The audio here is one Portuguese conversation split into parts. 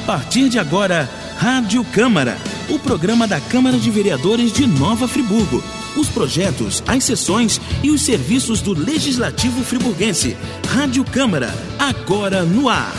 partir de agora, Rádio Câmara, o programa da Câmara de Vereadores de Nova Friburgo. Os projetos, as sessões e os serviços do Legislativo friburguense. Rádio Câmara, agora no ar.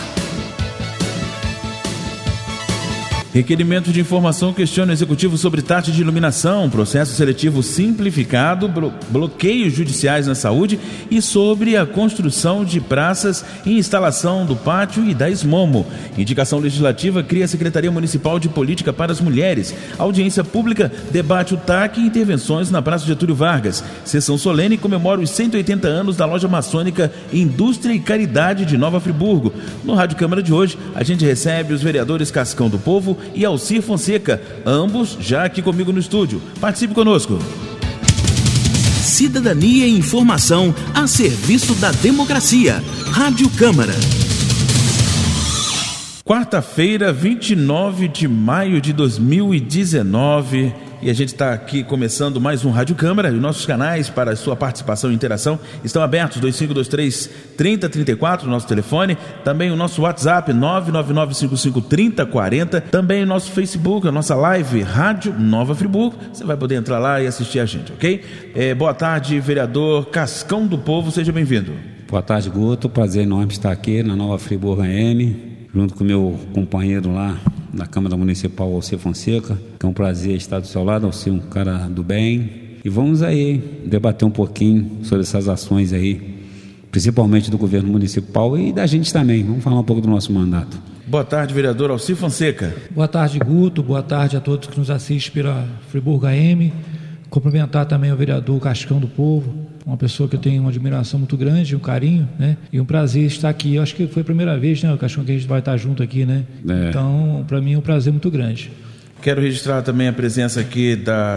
Requerimento de informação questiona o Executivo sobre taxa de iluminação, processo seletivo simplificado, bloqueios judiciais na saúde e sobre a construção de praças e instalação do pátio e da Esmomo. Indicação legislativa cria a Secretaria Municipal de Política para as Mulheres. Audiência pública debate o TAC e intervenções na Praça Getúlio Vargas. Sessão solene comemora os 180 anos da loja maçônica Indústria e Caridade de Nova Friburgo. No Rádio Câmara de hoje, a gente recebe os vereadores Cascão do Povo e Alcir Fonseca, ambos já aqui comigo no estúdio. Participe conosco. Cidadania e informação a serviço da democracia. Rádio Câmara. Quarta-feira, 29 de maio de 2019, e a gente está aqui começando mais um Rádio Câmara. E nossos canais para a sua participação e interação estão abertos, 2523-3034, nosso telefone, também o nosso WhatsApp, 999553040, também o nosso Facebook, a nossa live Rádio Nova Friburgo. Você vai poder entrar lá e assistir a gente, ok? Boa tarde, vereador Cascão do Povo, seja bem-vindo. Boa tarde, Guto, prazer enorme estar aqui na Nova Friburgo AM, junto com o meu companheiro lá na Câmara Municipal, Alcir Fonseca, que é um prazer estar do seu lado, Alcir, um cara do bem. E vamos aí debater um pouquinho sobre essas ações aí, principalmente do governo municipal e da gente também. Vamos falar um pouco do nosso mandato. Boa tarde, vereador Alcir Fonseca. Boa tarde, Guto. Boa tarde a todos que nos assistem pela Friburgo AM. Cumprimentar também o vereador Cascão do Povo, uma pessoa que eu tenho uma admiração muito grande, um carinho, né? E um prazer estar aqui. Eu acho que foi a primeira vez, né, Cascão, que a gente vai estar junto aqui, né? Então, para mim é um prazer muito grande. Quero registrar também a presença aqui da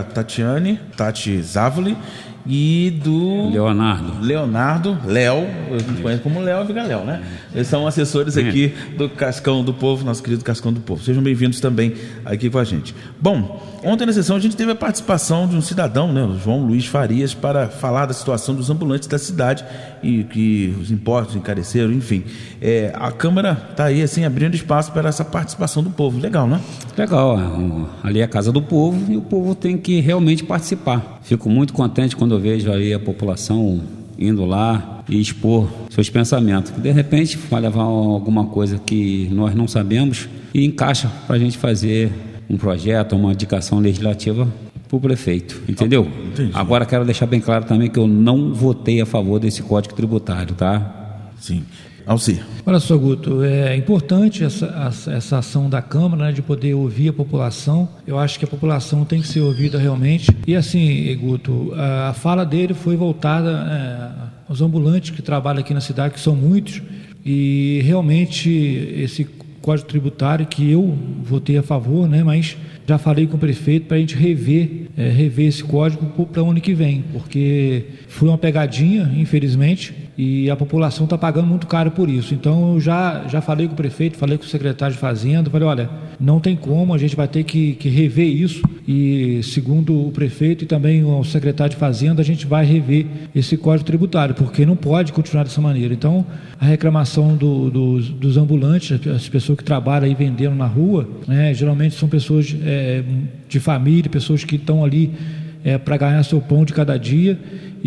Tati Zavoli, e do Leonardo, Léo, eu conheço como Léo, fica Léo, né? Eles são assessores aqui do Cascão do Povo, nosso querido Cascão do Povo. Sejam bem-vindos também aqui com a gente. Bom, ontem na sessão a gente teve a participação de um cidadão, né, o João Luiz Farias, para falar da situação dos ambulantes da cidade e que os impostos encareceram, enfim. A Câmara está aí, assim, abrindo espaço para essa participação do povo. Legal, né? Legal, ali é a casa do povo e o povo tem que realmente participar. Fico muito contente quando eu vejo aí a população indo lá e expor seus pensamentos, que de repente vai levar alguma coisa que nós não sabemos e encaixa para a gente fazer um projeto, uma indicação legislativa para o prefeito, entendeu? Entendi. Agora quero deixar bem claro também que eu não votei a favor desse Código Tributário, tá? Sim. Alcir. Olha só, Guto, é importante essa ação da Câmara, né, de poder ouvir a população. Eu acho que a população tem que ser ouvida realmente. E assim, Guto, a fala dele foi voltada aos ambulantes que trabalham aqui na cidade, que são muitos, e realmente esse Código Tributário que eu votei a favor, né, mas já falei com o prefeito para a gente rever esse código para o ano que vem, porque foi uma pegadinha, infelizmente, e a população está pagando muito caro por isso. Então eu já falei com o prefeito, falei com o secretário de Fazenda, falei, olha, não tem como, a gente vai ter que rever isso, e segundo o prefeito e também o secretário de Fazenda, a gente vai rever esse Código Tributário, porque não pode continuar dessa maneira. Então a reclamação dos ambulantes, as pessoas que trabalham aí vendendo na rua, né, geralmente são pessoas de família, pessoas que estão ali para ganhar seu pão de cada dia,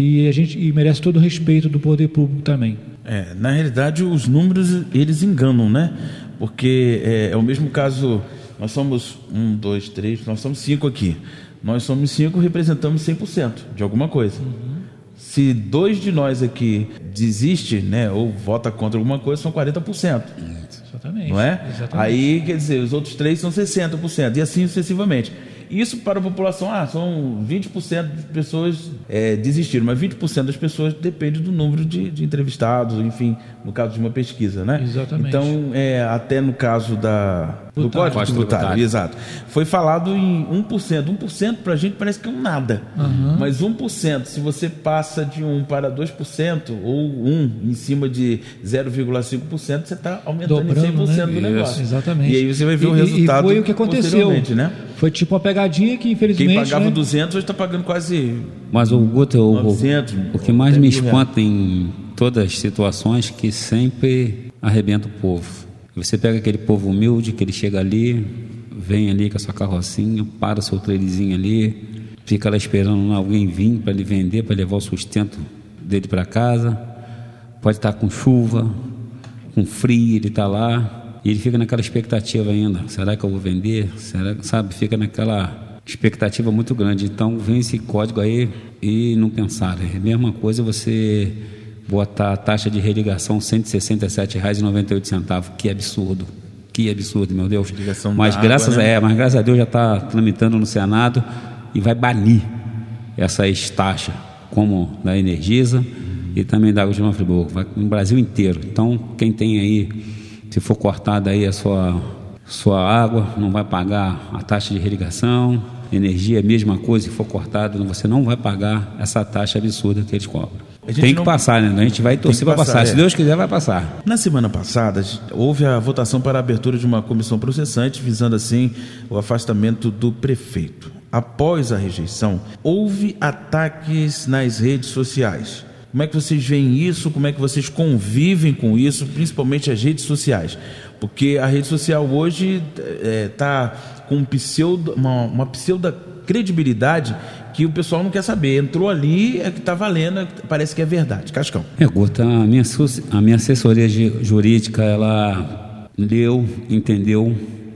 e merece todo o respeito do poder público também. Na realidade, os números, eles enganam, né? Porque é o mesmo caso, nós somos 1, 2, 3, nós somos 5 aqui. Nós somos 5, representamos 100% de alguma coisa. Uhum. Se 2 de nós aqui desiste, né, ou vota contra alguma coisa, são 40%. Exatamente. Não é? Exatamente. Aí, quer dizer, os outros 3 são 60%, e assim sucessivamente. Isso para a população, são 20% de pessoas desistiram, mas 20% das pessoas depende do número de entrevistados, enfim, no caso de uma pesquisa, né? Exatamente. Então, até no caso do Código Tributário, exato, foi falado em 1%. 1% para a gente parece que é um nada, mas 1%, se você passa de 1 para 2%, ou 1 em cima de 0,5%, você está aumentando em 100% do negócio. Exatamente. E aí você vai ver o resultado. E foi o que aconteceu, né? Foi tipo uma pegadinha que, infelizmente... Quem pagava 200 hoje está pagando quase... Mas o Guto, 900, o que mais me espanta em todas as situações que sempre arrebenta o povo. Você pega aquele povo humilde que ele chega ali, vem ali com a sua carrocinha, para o seu trailerzinho ali, fica lá esperando alguém vir para ele vender, para levar o sustento dele para casa. Pode estar com chuva, com frio, ele está lá e ele fica naquela expectativa ainda. Será que eu vou vender? Será, sabe? Fica naquela expectativa muito grande. Então vem esse código aí e não pensar. É a mesma coisa você botar a taxa de religação R$ 167,98. Que absurdo. Que absurdo, meu Deus. Mas graças a Deus já está tramitando no Senado e vai banir essas taxas, como da Energisa e também da Água de Nova Friburgo, vai no Brasil inteiro. Então, quem tem aí, se for cortada aí a sua água, não vai pagar a taxa de irrigação. Energia é a mesma coisa, se for cortada, você não vai pagar essa taxa absurda que eles cobram. Tem que passar, né? A gente vai torcer para passar. Se Deus quiser, vai passar. Na semana passada, houve a votação para a abertura de uma comissão processante, visando assim o afastamento do prefeito. Após a rejeição, houve ataques nas redes sociais. Como é que vocês veem isso? Como é que vocês convivem com isso, principalmente as redes sociais? Porque a rede social hoje está com uma pseudo credibilidade que o pessoal não quer saber. Entrou ali, é que está valendo, parece que é verdade. Cascão. Guta, a minha assessoria jurídica, ela leu, entendeu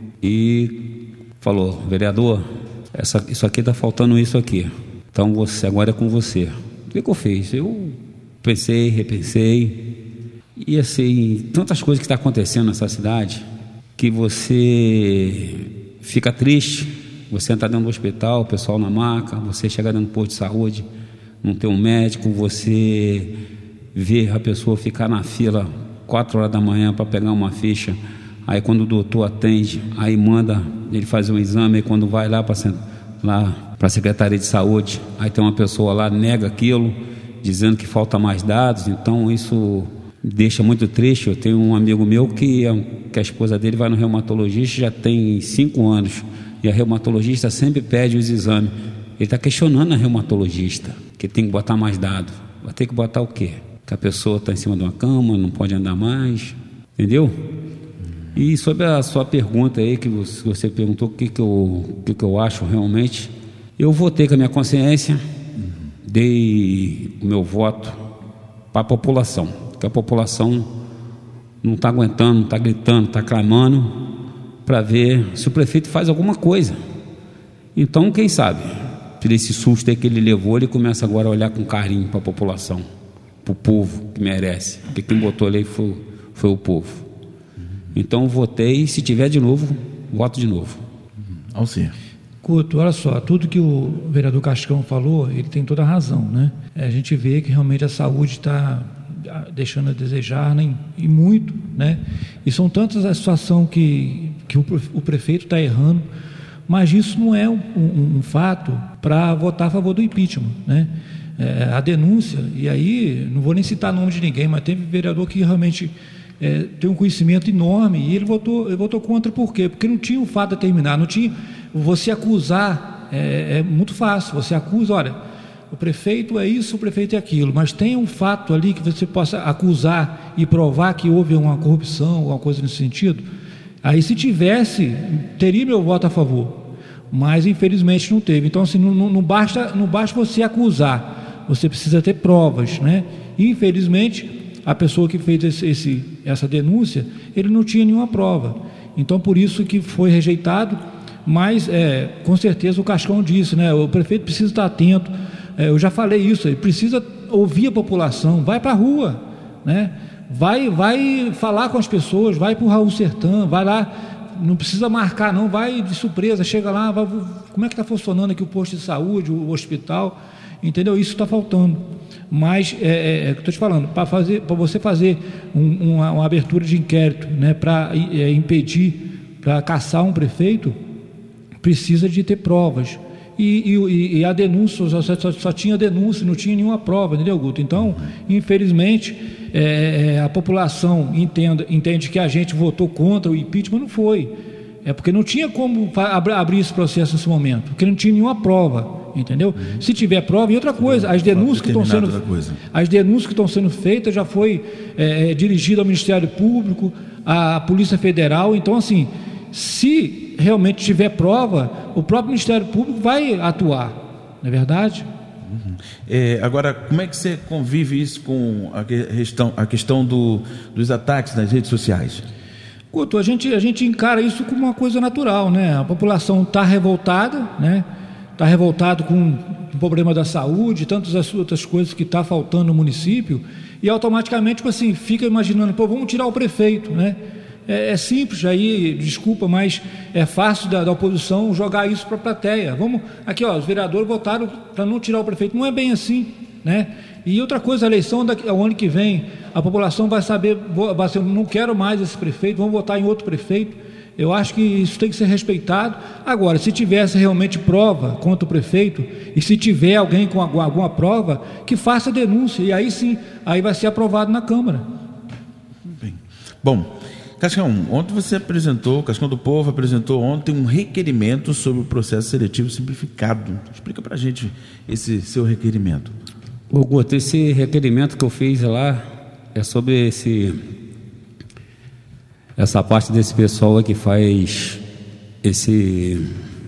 e falou: vereador, isso aqui está faltando isso aqui. Então agora é com você. O que eu fiz? Eu pensei, repensei, e assim, tantas coisas que estão acontecendo nessa cidade, que você fica triste. Você entrar dentro do hospital, o pessoal na maca, você chegar dentro do posto de saúde, não ter um médico, você ver a pessoa ficar na fila 4 horas da manhã para pegar uma ficha, aí quando o doutor atende, aí manda ele fazer um exame, e quando vai lá para a Secretaria de Saúde, aí tem uma pessoa lá, nega aquilo, dizendo que falta mais dados. Então isso deixa muito triste. Eu tenho um amigo meu que a esposa dele vai no reumatologista já tem 5 anos, e a reumatologista sempre pede os exames. Ele está questionando a reumatologista, que tem que botar mais dados. Vai ter que botar o quê? Que a pessoa está em cima de uma cama, não pode andar mais, entendeu? E sobre a sua pergunta aí, que você perguntou o que eu acho realmente, eu votei com a minha consciência, dei o meu voto para a população, que a população não está aguentando, não está gritando, está clamando para ver se o prefeito faz alguma coisa. Então, quem sabe, por esse susto aí que ele levou, ele começa agora a olhar com carinho para a população, para o povo que merece, porque quem botou ali foi o povo. Então votei, se tiver de novo, voto de novo. Alcir. Couto, olha só, tudo que o vereador Cascão falou, ele tem toda a razão, né? A gente vê que realmente a saúde está deixando a desejar, né? E muito, né? E são tantas as situações que o prefeito está errando, mas isso não é um fato para votar a favor do impeachment, né? A denúncia, e aí não vou nem citar nome de ninguém, mas teve vereador que realmente tem um conhecimento enorme, e ele votou contra. Por quê? Porque não tinha o fato determinado, não tinha. Você acusar é muito fácil, você acusa, olha, o prefeito é isso, o prefeito é aquilo, mas tem um fato ali que você possa acusar e provar que houve uma corrupção, alguma coisa nesse sentido. Aí, se tivesse, teria meu voto a favor, mas infelizmente não teve. Então, assim, não basta você acusar, você precisa ter provas, né? E, infelizmente, a pessoa que fez essa denúncia, ele não tinha nenhuma prova. Então, por isso que foi rejeitado. Mas, com certeza, o Cascão disse, né? O prefeito precisa estar atento. Eu já falei isso, ele precisa ouvir a população, vai para a rua, né? Vai falar com as pessoas, vai para o Raul Sertã, vai lá, não precisa marcar não, vai de surpresa, chega lá, como é que está funcionando aqui o posto de saúde, o hospital, entendeu? Isso está faltando. Mas, estou te falando, para você fazer uma abertura de inquérito, né, para impedir, para caçar um prefeito, precisa de ter provas. E a denúncia, só tinha denúncia, não tinha nenhuma prova, entendeu, Guto? Então, infelizmente, a população entende que a gente votou contra o impeachment, não foi. É porque não tinha como abrir esse processo nesse momento, porque não tinha nenhuma prova. entendeu? Se tiver prova, e outra coisa, as denúncias que estão sendo feitas já foi dirigida ao Ministério Público, à Polícia Federal. Então, assim, se realmente tiver prova, o próprio Ministério Público vai atuar, não é verdade? Agora, como é que você convive isso com a questão dos ataques nas redes sociais? Couto, a gente encara isso como uma coisa natural, né? A população está revoltada, né? Está revoltado com o problema da saúde, tantas outras coisas que está faltando no município, e automaticamente, tipo assim, fica imaginando, vamos tirar o prefeito, né? É simples, aí, desculpa, mas é fácil da oposição jogar isso para a plateia. Vamos, aqui, os vereadores votaram para não tirar o prefeito. Não é bem assim, né? E outra coisa, a eleição ao ano que vem, a população vai saber, não quero mais esse prefeito, vamos votar em outro prefeito. Eu acho que isso tem que ser respeitado. Agora, se tivesse realmente prova contra o prefeito, e se tiver alguém com alguma prova, que faça a denúncia, e aí sim, aí vai ser aprovado na Câmara. Bom, Cascão, ontem você apresentou, o Cascão do Povo apresentou ontem um requerimento sobre o processo seletivo simplificado. Explica pra gente esse seu requerimento. Guto, esse requerimento que eu fiz lá é sobre essa parte desse pessoal que faz esse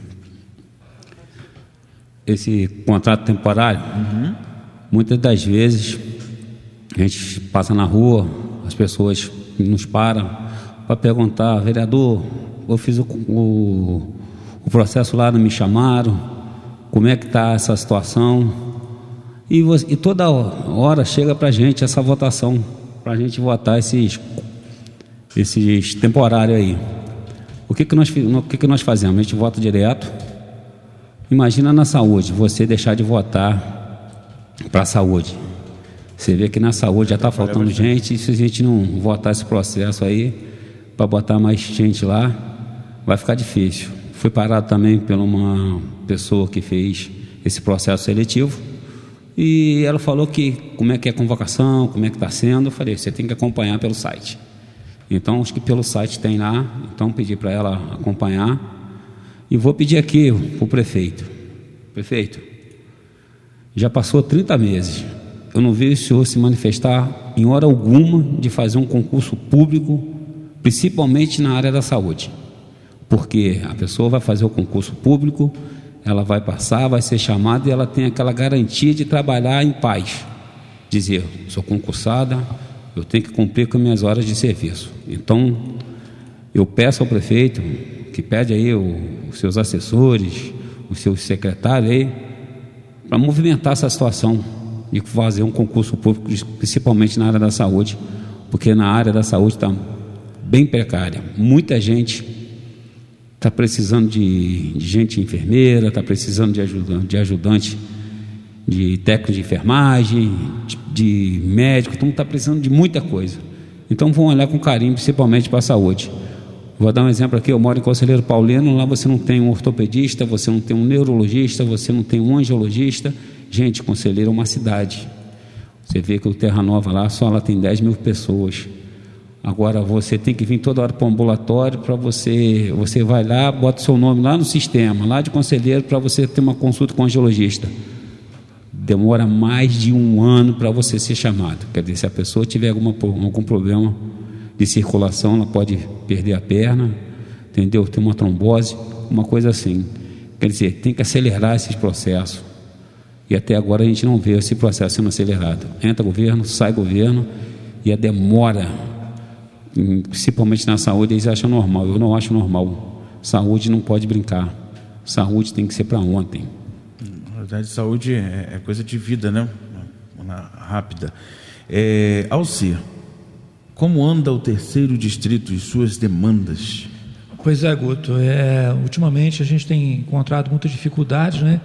contrato temporário. Muitas das vezes a gente passa na rua, as pessoas nos param para perguntar: vereador, eu fiz o processo lá, não me chamaram, como é que está essa situação? E toda hora chega para a gente essa votação, para a gente votar esses temporários aí. O que nós fazemos? A gente vota direto. Imagina na saúde, você deixar de votar para a saúde. Você vê que na saúde já está faltando gente, e se a gente não votar esse processo aí, para botar mais gente lá, vai ficar difícil. Fui parado também por uma pessoa que fez esse processo seletivo, e ela falou que como é que é a convocação, como é que está sendo. Eu falei, você tem que acompanhar pelo site. Então, acho que pelo site tem lá, então pedi para ela acompanhar. E vou pedir aqui para o prefeito. Prefeito, já passou 30 meses, eu não vi o senhor se manifestar em hora alguma de fazer um concurso público, principalmente na área da saúde. Porque a pessoa vai fazer o concurso público, ela vai passar, vai ser chamada, e ela tem aquela garantia de trabalhar em paz. Dizer, sou concursada, eu tenho que cumprir com minhas horas de serviço. Então, eu peço ao prefeito, que pede aí os seus assessores, os seus secretários aí, para movimentar essa situação e fazer um concurso público, principalmente na área da saúde, porque na área da saúde está bem precária. Muita gente está precisando de gente enfermeira, está precisando de ajudante, de técnico de enfermagem, de médico, então está precisando de muita coisa. Então vão olhar com carinho, principalmente para a saúde. Vou dar um exemplo aqui, eu moro em Conselheiro Paulino, lá você não tem um ortopedista, você não tem um neurologista, você não tem um angiologista. Gente, Conselheiro é uma cidade. Você vê que o Terra Nova lá, só lá tem 10 mil pessoas. Agora você tem que vir toda hora para o ambulatório, para você vai lá, bota o seu nome lá no sistema, lá de Conselheiro, para você ter uma consulta com o angiologista. Demora mais de 1 ano para você ser chamado. Quer dizer, se a pessoa tiver algum problema de circulação, ela pode perder a perna, entendeu? Ter uma trombose, uma coisa assim. Quer dizer, tem que acelerar esses processos. E até agora a gente não vê esse processo sendo acelerado. Entra governo, sai governo, e a demora, principalmente na saúde, eles acham normal. Eu não acho normal. Saúde não pode brincar. Saúde tem que ser para ontem. Na verdade, saúde é coisa de vida, né? Rápida. Alcir, como anda o 3º distrito e suas demandas? Pois é, Guto. Ultimamente a gente tem encontrado muitas dificuldades, né?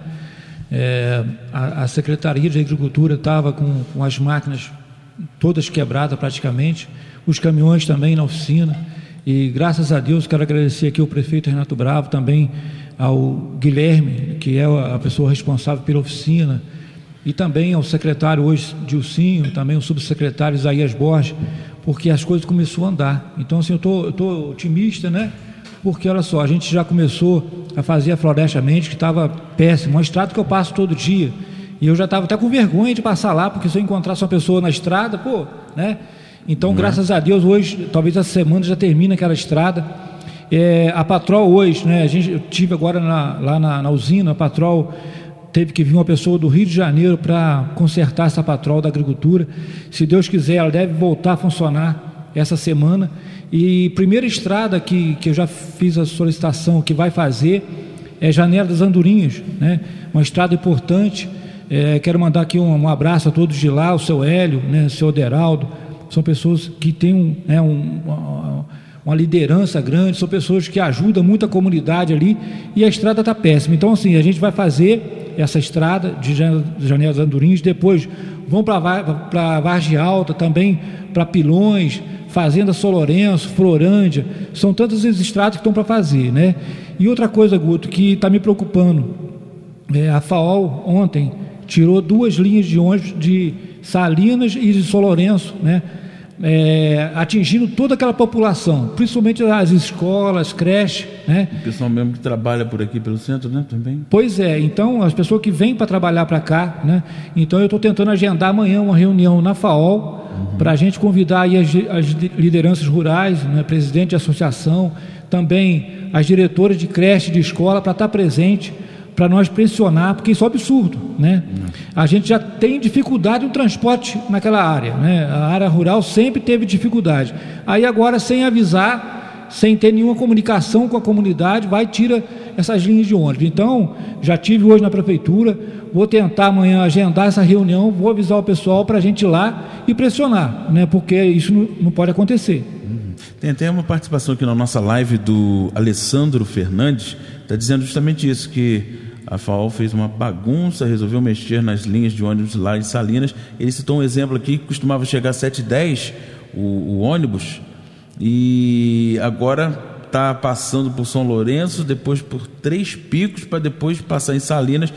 A Secretaria de Agricultura estava com as máquinas todas quebradas praticamente, os caminhões também na oficina, e graças a Deus quero agradecer aqui ao prefeito Renato Bravo, também ao Guilherme, que é a pessoa responsável pela oficina, e também ao secretário hoje Dilcinho, também o subsecretário Isaías Borges, porque as coisas começaram a andar. Então assim, eu estou otimista, né? porque olha só, a gente já começou a fazer a Floresta Mendes, que estava péssimo, uma estrada que eu passo todo dia, e eu já estava até com vergonha de passar lá, porque se eu encontrasse uma pessoa na estrada, né? Então, graças a Deus, hoje, talvez essa semana já termina aquela estrada. A Patrol hoje, né? Eu tive agora lá na usina, a Patrol teve que vir uma pessoa do Rio de Janeiro para consertar essa Patrol da agricultura. Se Deus quiser, ela deve voltar a funcionar essa semana. E primeira estrada que eu já fiz a solicitação, que vai fazer, é Janela das Andorinhas, né? Uma estrada importante. Quero mandar aqui um abraço a todos de lá, o seu Hélio, né? O seu Oderaldo. São pessoas que têm uma liderança grande, são pessoas que ajudam muito a comunidade ali, e a estrada está péssima. Então, assim, a gente vai fazer essa estrada de Janela das Andorinhas, depois vão para Vargem Alta, também para Pilões, Fazenda São Lourenço, Florândia, são tantas as estradas que estão para fazer, né? E outra coisa, Guto, que está me preocupando, a FAOL ontem tirou 2 linhas de ônibus de Salinas e de São Lourenço, né? Atingindo toda aquela população, principalmente as escolas, creches, né? O pessoal mesmo que trabalha por aqui pelo centro, né? Também. Pois é, então as pessoas que vêm para trabalhar para cá, né? Então eu estou tentando agendar amanhã uma reunião na FAOL, para a gente convidar aí as lideranças rurais, né? Presidente de associação, também as diretoras de creche, de escola, para estar presente, para nós pressionar, porque isso é um absurdo, né? A gente já tem dificuldade no transporte naquela área, né? A área rural sempre teve dificuldade. Aí agora, sem avisar, sem ter nenhuma comunicação com a comunidade, tira essas linhas de ônibus. Então, já tive hoje na prefeitura, vou tentar amanhã agendar essa reunião, vou avisar o pessoal para a gente ir lá e pressionar, né? Porque isso não pode acontecer. Tem até uma participação aqui na nossa live do Alessandro Fernandes, está dizendo justamente isso, que a FAOL fez uma bagunça, resolveu mexer nas linhas de ônibus lá em Salinas. Ele citou um exemplo aqui que costumava chegar às 7h10 o ônibus, e agora está passando por São Lourenço, depois por 3 Picos, para depois passar em Salinas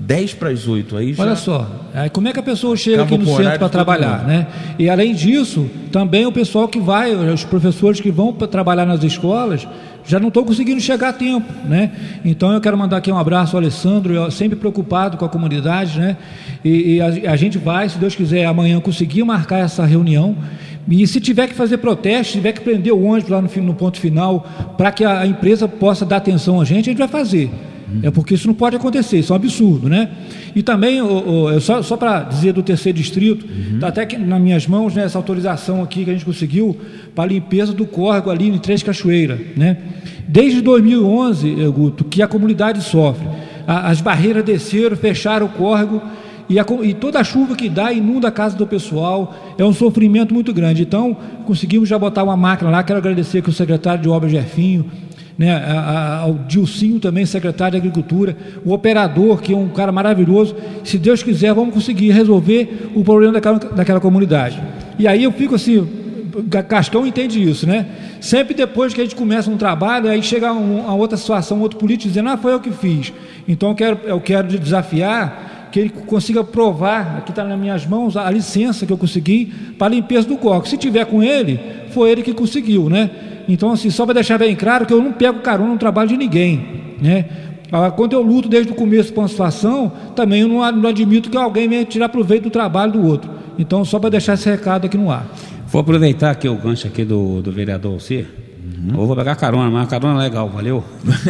7:50. Aí já... Olha só, como é que a pessoa chega aqui no centro para trabalhar, né? E além disso, também o pessoal que vai, os professores que vão para trabalhar nas escolas, já não estão conseguindo chegar a tempo, né? Então eu quero mandar aqui um abraço ao Alessandro, sempre preocupado com a comunidade, né? E a gente vai, se Deus quiser, amanhã conseguir marcar essa reunião. E se tiver que fazer protesto, se tiver que prender o ônibus lá no ponto final, para que a empresa possa dar atenção a gente vai fazer. Porque isso não pode acontecer, isso é um absurdo, né? E também, só para dizer do terceiro distrito, está até aqui nas minhas mãos, né, essa autorização aqui que a gente conseguiu para a limpeza do córrego ali em Três Cachoeiras, né? Desde 2011, Guto, que a comunidade sofre. As barreiras desceram, fecharam o córrego, e toda a chuva que dá inunda a casa do pessoal, é um sofrimento muito grande. Então, conseguimos já botar uma máquina lá. Quero agradecer aqui o secretário de Obras Jefinho, né, ao Dilcinho também, secretário de Agricultura, o operador, que é um cara maravilhoso. Se Deus quiser, vamos conseguir resolver o problema daquela comunidade. E aí eu fico assim, Cascão entende isso, né? Sempre depois que a gente começa um trabalho, aí chega a outra situação, outro político dizendo, foi eu que fiz. Então eu quero desafiar que ele consiga provar, aqui está nas minhas mãos, a licença que eu consegui para a limpeza do córrego. Se tiver com ele, foi ele que conseguiu, né? Então, assim, só para deixar bem claro que eu não pego carona no trabalho de ninguém, né? Quando eu luto desde o começo para uma situação, também eu não admito que alguém venha tirar proveito do trabalho do outro. Então, só para deixar esse recado aqui no ar. Vou aproveitar aqui o gancho aqui do vereador Alcir. Eu vou pegar carona, mas a carona é legal, valeu?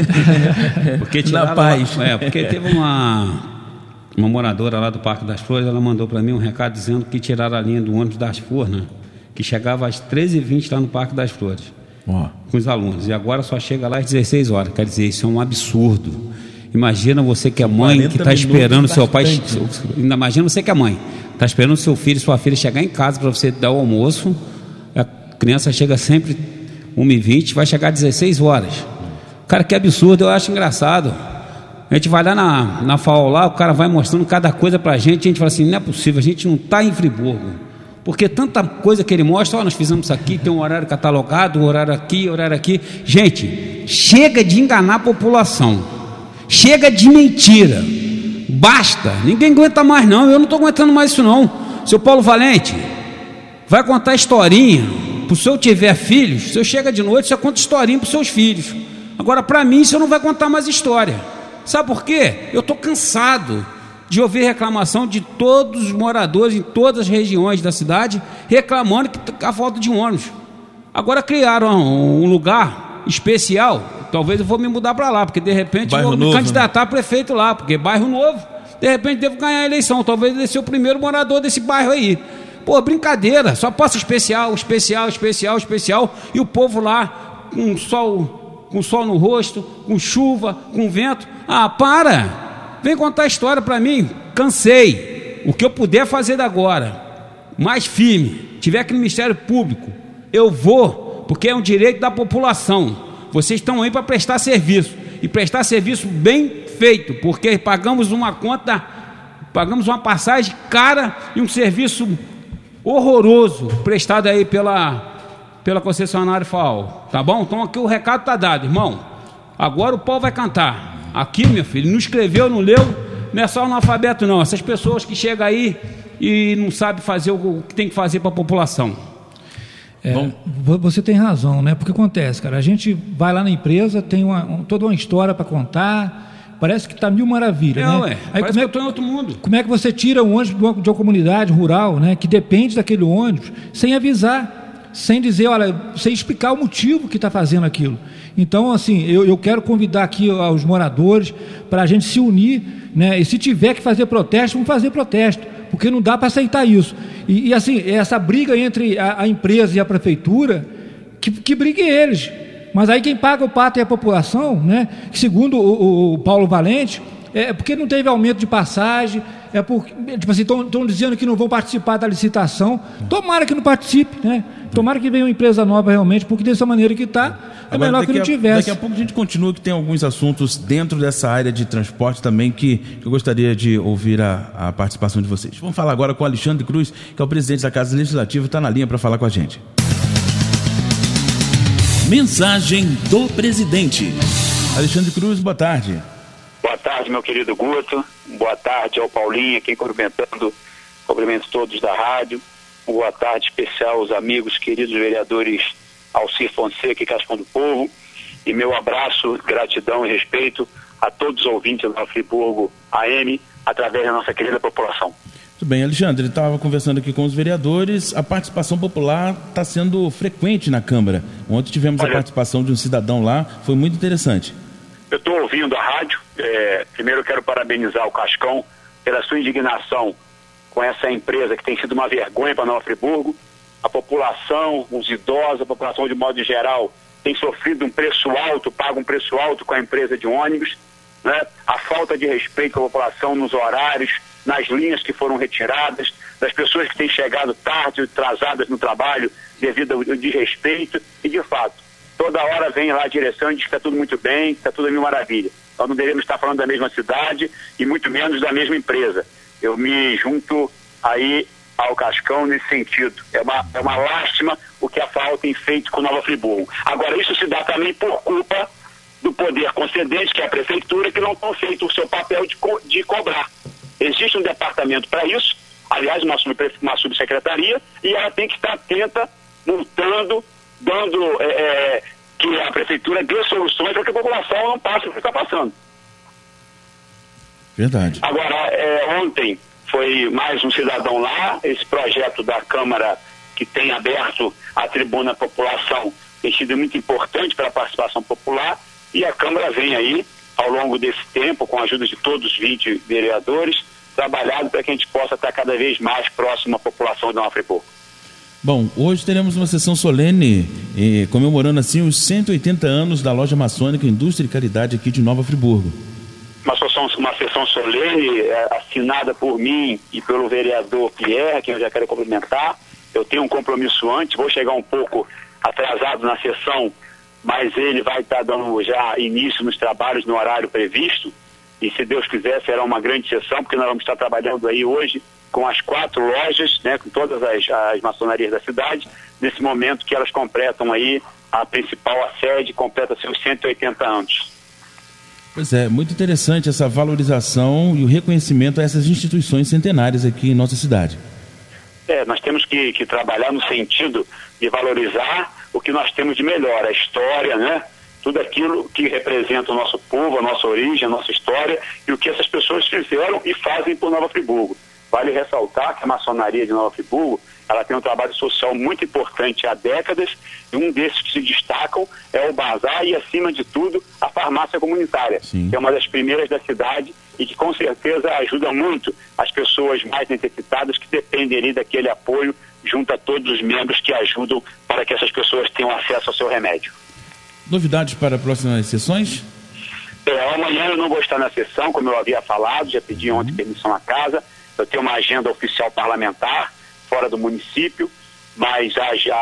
Porque na paz. Porque teve uma moradora lá do Parque das Flores, ela mandou para mim um recado dizendo que tiraram a linha do ônibus das Furnas, que chegava às 13h20 lá no Parque das Flores, com os alunos, e agora só chega lá às 16 horas. Quer dizer, isso é um absurdo. Imagina você que é mãe, que está esperando seu pai, imagina você que é mãe, está esperando seu filho, sua filha chegar em casa para você dar o almoço, a criança chega sempre 1h20, vai chegar às 16 horas. Cara, que absurdo. Eu acho engraçado. A gente vai lá na FAO lá, o cara vai mostrando cada coisa pra gente, a gente fala assim, não é possível, a gente não está em Friburgo, porque tanta coisa que ele mostra, nós fizemos isso aqui, tem um horário catalogado, um horário aqui. Gente, chega de enganar a população, chega de mentira, basta, ninguém aguenta mais não, eu não estou aguentando mais isso não. Seu Paulo Valente vai contar historinha, se eu tiver filhos, se eu chega de noite, você conta historinha para os seus filhos. Agora, para mim, isso não vai contar mais história. Sabe por quê? Eu estou cansado de ouvir reclamação de todos os moradores em todas as regiões da cidade reclamando que a falta de ônibus. Agora criaram um lugar especial, talvez eu vou me mudar para lá, porque de repente bairro vou me novo, candidatar a prefeito lá, porque bairro novo, de repente devo ganhar a eleição, talvez ele seja o primeiro morador desse bairro aí. Pô, brincadeira, só posso especial, e o povo lá com sol no rosto, com chuva, com vento. Ah, para! Vem contar a história para mim. Cansei. O que eu puder fazer agora, mais firme, tiver que no Ministério Público, eu vou, porque é um direito da população. Vocês estão aí para prestar serviço, e prestar serviço bem feito, porque pagamos uma passagem cara e um serviço horroroso prestado aí pela concessionária FAO, tá bom? Então aqui o recado tá dado, irmão. Agora o pau vai cantar. Aqui, meu filho, não escreveu, não leu, não é só analfabeto não. Essas pessoas que chegam aí e não sabem fazer o que tem que fazer para a população. Você tem razão, né? Porque acontece, cara, a gente vai lá na empresa, tem toda uma história para contar, parece que está mil maravilhas, né? Aí parece que eu estou em outro mundo. Como é que você tira um ônibus de uma comunidade rural, né, que depende daquele ônibus, sem avisar, sem dizer, olha, sem explicar o motivo que está fazendo aquilo? Então, assim, eu quero convidar aqui aos moradores para a gente se unir, né? E se tiver que fazer protesto, vamos fazer protesto, porque não dá para aceitar isso. E assim, essa briga entre a empresa e a prefeitura, que briguem eles. Mas aí quem paga o pato é a população, né? Segundo o Paulo Valente, é porque não teve aumento de passagem, é porque, tipo assim, estão dizendo que não vão participar da licitação. Tomara que não participe, né? Tomara que venha uma empresa nova realmente, porque dessa maneira que está, é melhor que não tivesse. Daqui a pouco a gente continua, que tem alguns assuntos dentro dessa área de transporte também que eu gostaria de ouvir a participação de vocês. Vamos falar agora com o Alexandre Cruz, que é o presidente da Casa Legislativa, está na linha para falar com a gente. Mensagem do presidente. Alexandre Cruz, boa tarde. Boa tarde, meu querido Guto. Boa tarde ao Paulinho, aqui cumprimento todos da rádio. Boa tarde especial aos amigos, queridos vereadores Alcir Fonseca e Cascão do Povo. E meu abraço, gratidão e respeito a todos os ouvintes da Friburgo AM, através da nossa querida população. Muito bem, Alexandre, estava conversando aqui com os vereadores, a participação popular está sendo frequente na Câmara. Ontem tivemos a participação de um cidadão lá, foi muito interessante. Eu estou ouvindo a rádio, primeiro eu quero parabenizar o Cascão pela sua indignação com essa empresa que tem sido uma vergonha para Nova Friburgo. A população, os idosos, a população de modo geral, tem sofrido um preço alto, paga um preço alto com a empresa de ônibus, né? A falta de respeito à população nos horários, nas linhas que foram retiradas, das pessoas que têm chegado tarde, atrasadas no trabalho devido ao desrespeito, e de fato, toda hora vem lá a direção e diz que está tudo muito bem, que está tudo mil maravilha. Nós não devemos estar falando da mesma cidade e muito menos da mesma empresa. Eu me junto aí ao Cascão nesse sentido. É uma lástima o que a FAO tem feito com Nova Friburgo. Agora, isso se dá também por culpa do poder concedente, que é a prefeitura, que não tem feito o seu papel de cobrar. Existe um departamento para isso, aliás, uma subsecretaria, e ela tem que estar atenta, multando, dando que a prefeitura dê soluções para que a população não passe o que está passando. Verdade. Agora, ontem foi mais um cidadão lá, esse projeto da Câmara que tem aberto a tribuna à população tem sido muito importante para a participação popular, e a Câmara vem aí, ao longo desse tempo, com a ajuda de todos os 20 vereadores, trabalhado para que a gente possa estar cada vez mais próximo à população de Nova Friburgo. Bom, hoje teremos uma sessão solene, comemorando assim os 180 anos da Loja Maçônica Indústria e Caridade aqui de Nova Friburgo. Uma sessão solene assinada por mim e pelo vereador Pierre, que eu já quero cumprimentar. Eu tenho um compromisso antes, vou chegar um pouco atrasado na sessão, mas ele vai estar dando já início nos trabalhos no horário previsto, e se Deus quiser será uma grande sessão, porque nós vamos estar trabalhando aí hoje com as 4 lojas, né, com todas as maçonarias da cidade, nesse momento que elas completam aí, a principal, a sede, completa seus 180 anos. Pois é, muito interessante essa valorização e o reconhecimento a essas instituições centenárias aqui em nossa cidade. Nós temos que trabalhar no sentido de valorizar o que nós temos de melhor, a história, né? tudo aquilo que representa o nosso povo, a nossa origem, a nossa história e o que essas pessoas fizeram e fazem por Nova Friburgo. Vale ressaltar que a maçonaria de Nova Friburgo, ela tem um trabalho social muito importante há décadas, e um desses que se destacam é o bazar e, acima de tudo, a farmácia comunitária, Sim. que é uma das primeiras da cidade e que com certeza ajuda muito as pessoas mais necessitadas que dependem ali daquele apoio junto a todos os membros que ajudam para que essas pessoas tenham acesso ao seu remédio. Novidades para próximas sessões? Amanhã eu não vou estar na sessão, como eu havia falado, já pedi ontem permissão à casa. Eu tenho uma agenda oficial parlamentar fora do município, mas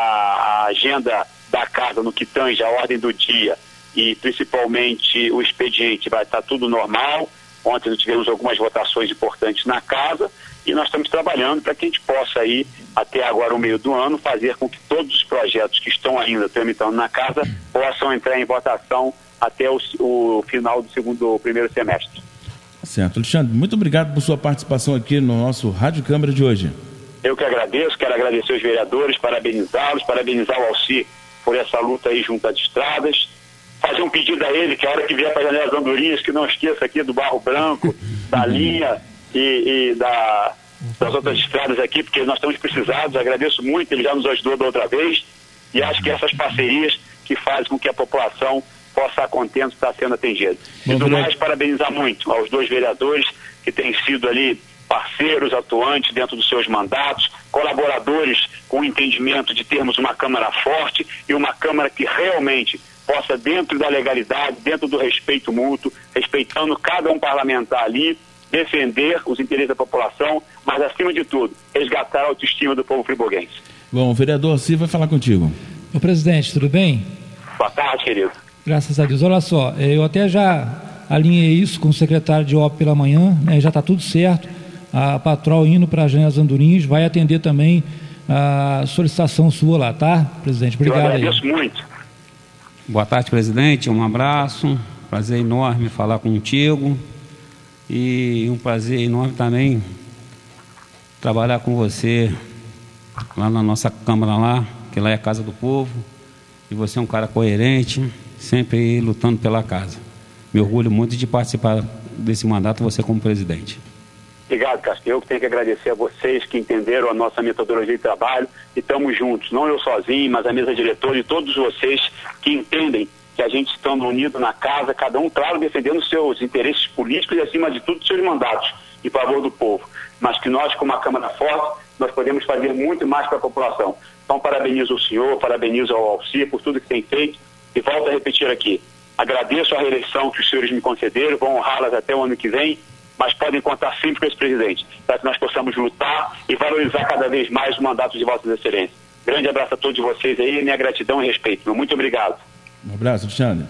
a agenda da casa no que tange a ordem do dia e principalmente o expediente vai estar tudo normal. Ontem nós tivemos algumas votações importantes na casa e nós estamos trabalhando para que a gente possa aí, até agora o meio do ano, fazer com que todos os projetos que estão ainda tramitando na casa possam entrar em votação até o final do primeiro semestre. Certo. Alexandre, muito obrigado por sua participação aqui no nosso Rádio Câmara de hoje. Eu que agradeço, quero agradecer os vereadores, parabenizá-los, parabenizar o Alci por essa luta aí junto às estradas. Fazer um pedido a ele que a hora que vier para a Janela das Andorinhas, que não esqueça aqui do Barro Branco, da linha e das outras estradas aqui, porque nós estamos precisados. Agradeço muito, ele já nos ajudou da outra vez e acho que essas parcerias que fazem com que a população possa estar contente estar sendo atendida. E do mais, parabenizar muito aos dois vereadores que têm sido ali parceiros atuantes dentro dos seus mandatos, colaboradores com o entendimento de termos uma Câmara forte e uma Câmara que realmente possa, dentro da legalidade, dentro do respeito mútuo, respeitando cada um parlamentar ali, defender os interesses da população, mas, acima de tudo, resgatar a autoestima do povo friburguense. Bom, o vereador Alci vai falar contigo. Ô presidente, tudo bem? Boa tarde, querido. Graças a Deus. Olha só, eu até já alinhei isso com o secretário de OP pela manhã, né, já está tudo certo. A patrol indo para a Janela das Andorinhas vai atender também a solicitação sua lá, tá, presidente? Obrigado. Eu agradeço muito. Boa tarde, presidente. Um abraço. Prazer enorme falar contigo. E um prazer enorme também trabalhar com você lá na nossa Câmara lá, que lá é a Casa do Povo. E você é um cara coerente, sempre lutando pela casa. Me orgulho muito de participar desse mandato, você como presidente. Obrigado, Castro. Eu que tenho que agradecer a vocês que entenderam a nossa metodologia de trabalho e estamos juntos, não eu sozinho, mas a mesa diretora e todos vocês que entendem que a gente estando unido na casa, cada um, claro, defendendo seus interesses políticos e, acima de tudo, seus mandatos em favor do povo. Mas que nós, como uma Câmara forte, nós podemos fazer muito mais para a população. Então, parabenizo o senhor, parabenizo ao Alci por tudo que tem feito e volto a repetir aqui. Agradeço a reeleição que os senhores me concederam, vão honrá-las até o ano que vem, mas podem contar sempre com esse presidente, para que nós possamos lutar e valorizar cada vez mais o mandato de Vossas Excelências. Grande abraço a todos vocês aí, minha gratidão e respeito. Muito obrigado. Um abraço, Alexandre.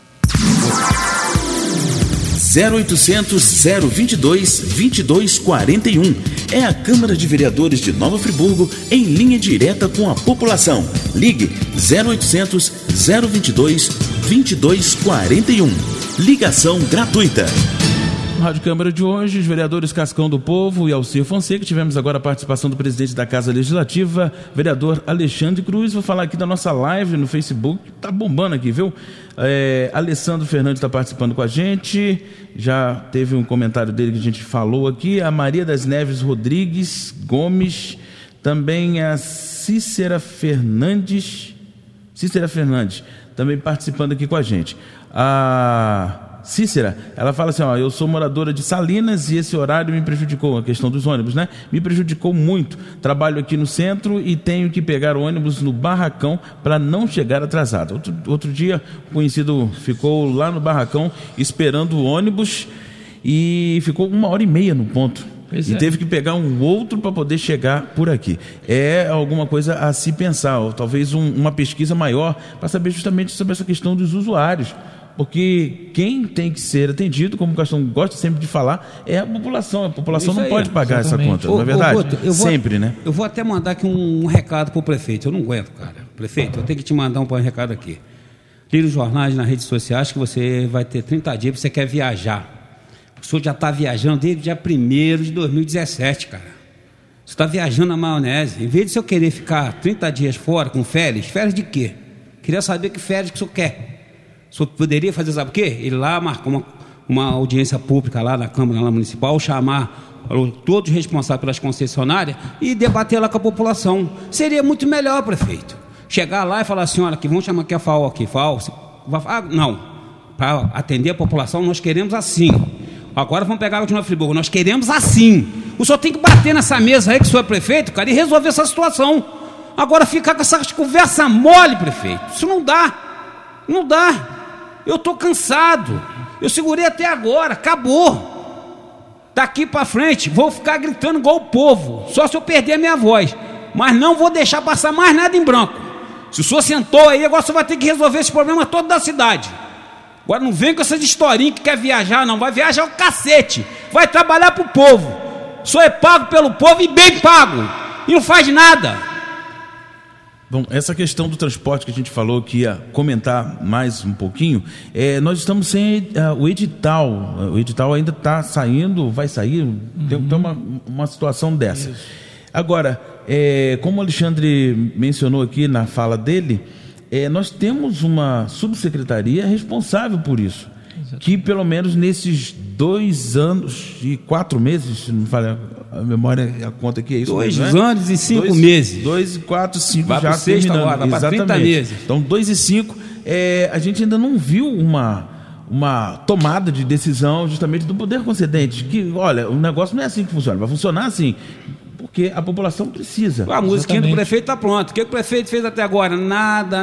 0800 022 2241. É a Câmara de Vereadores de Nova Friburgo em linha direta com a população. Ligue 0800 022 2241. Ligação gratuita. No Rádio Câmara de hoje, os vereadores Cascão do Povo e Alcir Fonseca. Tivemos agora a participação do presidente da Casa Legislativa, vereador Alexandre Cruz. Vou falar aqui da nossa live no Facebook, tá bombando aqui, viu? Alessandro Fernandes está participando com a gente, já teve um comentário dele que a gente falou aqui. A Maria das Neves Rodrigues Gomes, também a Cícera Fernandes, também participando aqui com a gente. A Cícera, ela fala assim, eu sou moradora de Salinas e esse horário me prejudicou, a questão dos ônibus, né? Me prejudicou muito. Trabalho aqui no centro e tenho que pegar o ônibus no Barracão para não chegar atrasado. Outro dia, o conhecido ficou lá no Barracão esperando o ônibus e ficou 1h30 no ponto. E teve que pegar um outro para poder chegar por aqui. É alguma coisa a se pensar, ou talvez uma pesquisa maior para saber justamente sobre essa questão dos usuários. Porque quem tem que ser atendido, como o Castão gosta sempre de falar, é a população. A população não pode pagar essa conta, não é verdade? Sempre, né? Eu vou até mandar aqui um recado para o prefeito. Eu não aguento, cara. Prefeito, eu tenho que te mandar um recado aqui. Tire os jornais nas redes sociais que você vai ter 30 dias porque você quer viajar. O senhor já está viajando desde o dia 1º de 2017, cara. Você está viajando na maionese. Em vez de eu querer ficar 30 dias fora com férias de quê? Queria saber que férias que o senhor quer. O senhor poderia fazer, sabe o quê? Ele lá marcar uma audiência pública lá na Câmara lá Municipal, chamar todos os responsáveis pelas concessionárias e debater lá com a população. Seria muito melhor, prefeito. Chegar lá e falar assim, olha, que vamos chamar aqui a FAO aqui. FAO, não, para atender a população nós queremos assim. Agora vamos pegar o de Nova Friburgo, nós queremos assim. O senhor tem que bater nessa mesa aí que o senhor é prefeito, cara, e resolver essa situação. Agora ficar com essa conversa mole, prefeito, isso não dá. Não dá. Eu estou cansado. Eu segurei até agora, acabou. Daqui para frente, vou ficar gritando igual o povo, só se eu perder a minha voz. Mas não vou deixar passar mais nada em branco. Se o senhor sentou aí, agora o senhor vai ter que resolver esse problema todo da cidade. Agora não vem com essas historinhas que quer viajar, não. Vai viajar o cacete. Vai trabalhar pro povo. O senhor é pago pelo povo e bem pago. E não faz nada. Bom, essa questão do transporte que a gente falou que ia comentar mais um pouquinho, nós estamos sem o edital. O edital ainda está saindo, vai sair, tem uma situação dessa. Isso. Agora, como o Alexandre mencionou aqui na fala dele, nós temos uma subsecretaria responsável por isso. Exatamente. Que pelo menos nesses 2 anos e 4 meses, se não me falha a memória, a conta aqui é isso. 2 anos e 5 meses. 2 e 4, 5 vai já terminando. Agora, vai para 30 meses. Então 2 e 5, a gente ainda não viu uma tomada de decisão justamente do poder concedente, que olha, o negócio não é assim que funciona, vai funcionar assim, porque a população precisa. A musiquinha do prefeito está pronta. O que o prefeito fez até agora? Nada.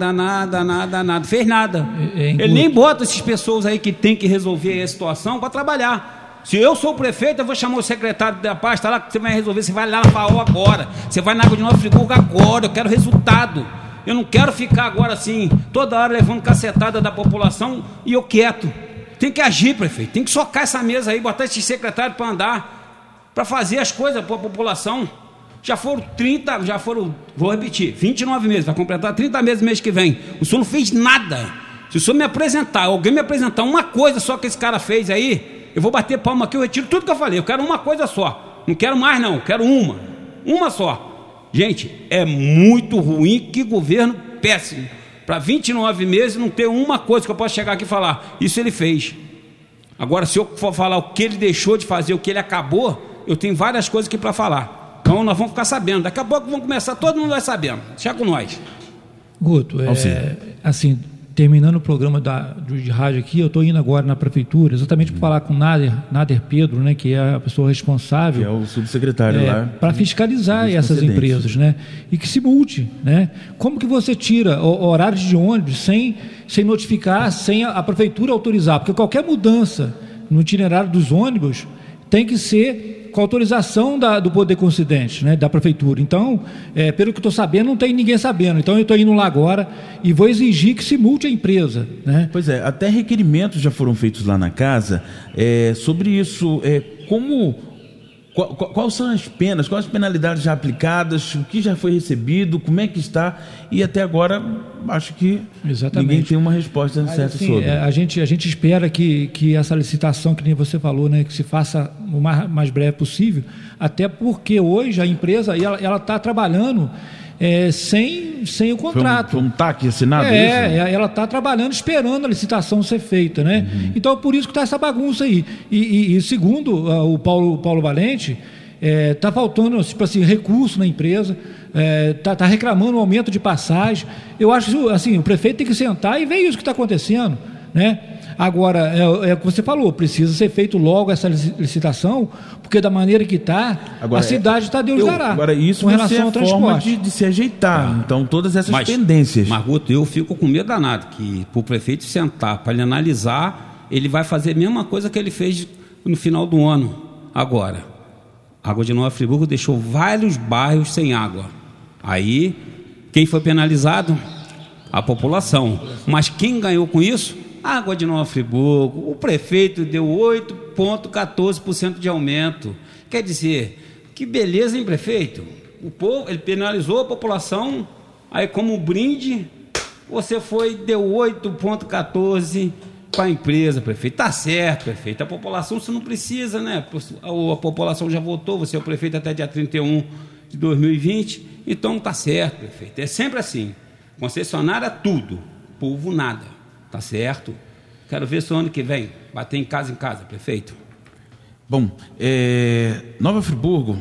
Fez nada. Ele nem bota essas pessoas aí que tem que resolver a situação para trabalhar. Se eu sou o prefeito, eu vou chamar o secretário da pasta lá, que você vai resolver. Você vai lá na FAO agora. Você vai na Água de Nova Friburgo agora. Eu quero resultado. Eu não quero ficar agora assim, toda hora levando cacetada da população e eu quieto. Tem que agir, prefeito. Tem que socar essa mesa aí, botar esse secretário para andar, para fazer as coisas para a população. Já foram 30, vou repetir, 29 meses, vai completar 30 meses no mês que vem. O senhor não fez nada. Se o senhor me apresentar, alguém me apresentar uma coisa só que esse cara fez aí, eu vou bater palma aqui, eu retiro tudo que eu falei. Eu quero uma coisa só. Não quero mais não, eu quero uma só. Gente, é muito ruim, que governo péssimo. Para 29 meses não ter uma coisa que eu possa chegar aqui e falar, isso ele fez. Agora, se eu for falar o que ele deixou de fazer, o que ele acabou, eu tenho várias coisas aqui para falar. Então nós vamos ficar sabendo. Daqui a pouco vamos começar, todo mundo vai sabendo. Deixa com nós. Guto, assim, terminando o programa de rádio aqui, eu estou indo agora na prefeitura, exatamente para falar com o Nader Pedro, né, que é a pessoa responsável. Que é o subsecretário lá. Para fiscalizar essas empresas, né? E que se multe, né? Como que você tira horários de ônibus sem notificar, sem a prefeitura autorizar? Porque qualquer mudança no itinerário dos ônibus tem que ser com autorização do poder concedente, né, da prefeitura. Então, pelo que estou sabendo, não tem ninguém sabendo. Então, eu estou indo lá agora e vou exigir que se multe a empresa, né? Pois é, até requerimentos já foram feitos lá na casa sobre isso. Quais são as penas, quais as penalidades já aplicadas, o que já foi recebido, como é que está, e até agora acho que ninguém tem uma resposta certa sobre. A gente espera que essa licitação, que nem você falou, né, que se faça o mais breve possível, até porque hoje a empresa ela está trabalhando sem o contrato. Foi um TAC assinado? Ela está trabalhando esperando a licitação ser feita, né? Então, por isso que está essa bagunça aí. E segundo o Paulo Valente, está faltando tipo assim, recurso na empresa, está reclamando um aumento de passagem. Eu acho assim, o prefeito tem que sentar e ver isso que está acontecendo, né? Agora, é o que você falou, precisa ser feito logo essa licitação, porque da maneira que está, a cidade está Deus dará. Agora, isso com relação ao transporte. De se ajeitar, então, todas essas tendências. Mas, Guto, eu fico com medo danado, que para o prefeito sentar, para ele analisar, ele vai fazer a mesma coisa que ele fez no final do ano. Agora, a Água de Nova Friburgo deixou vários bairros sem água. Aí, quem foi penalizado? A população. Mas quem ganhou com isso? A Água de Nova Friburgo. O prefeito deu 8,14% de aumento. Quer dizer, que beleza, hein, prefeito? O povo, ele penalizou a população, aí como brinde, você deu 8,14% para a empresa, prefeito. Tá certo, prefeito. A população você não precisa, né? A população já votou, você é o prefeito até dia 31 de 2020, então tá certo, prefeito. É sempre assim. Concessionária tudo, povo nada. tá certo. Quero ver se o ano que vem bater em casa, prefeito. Bom, Nova Friburgo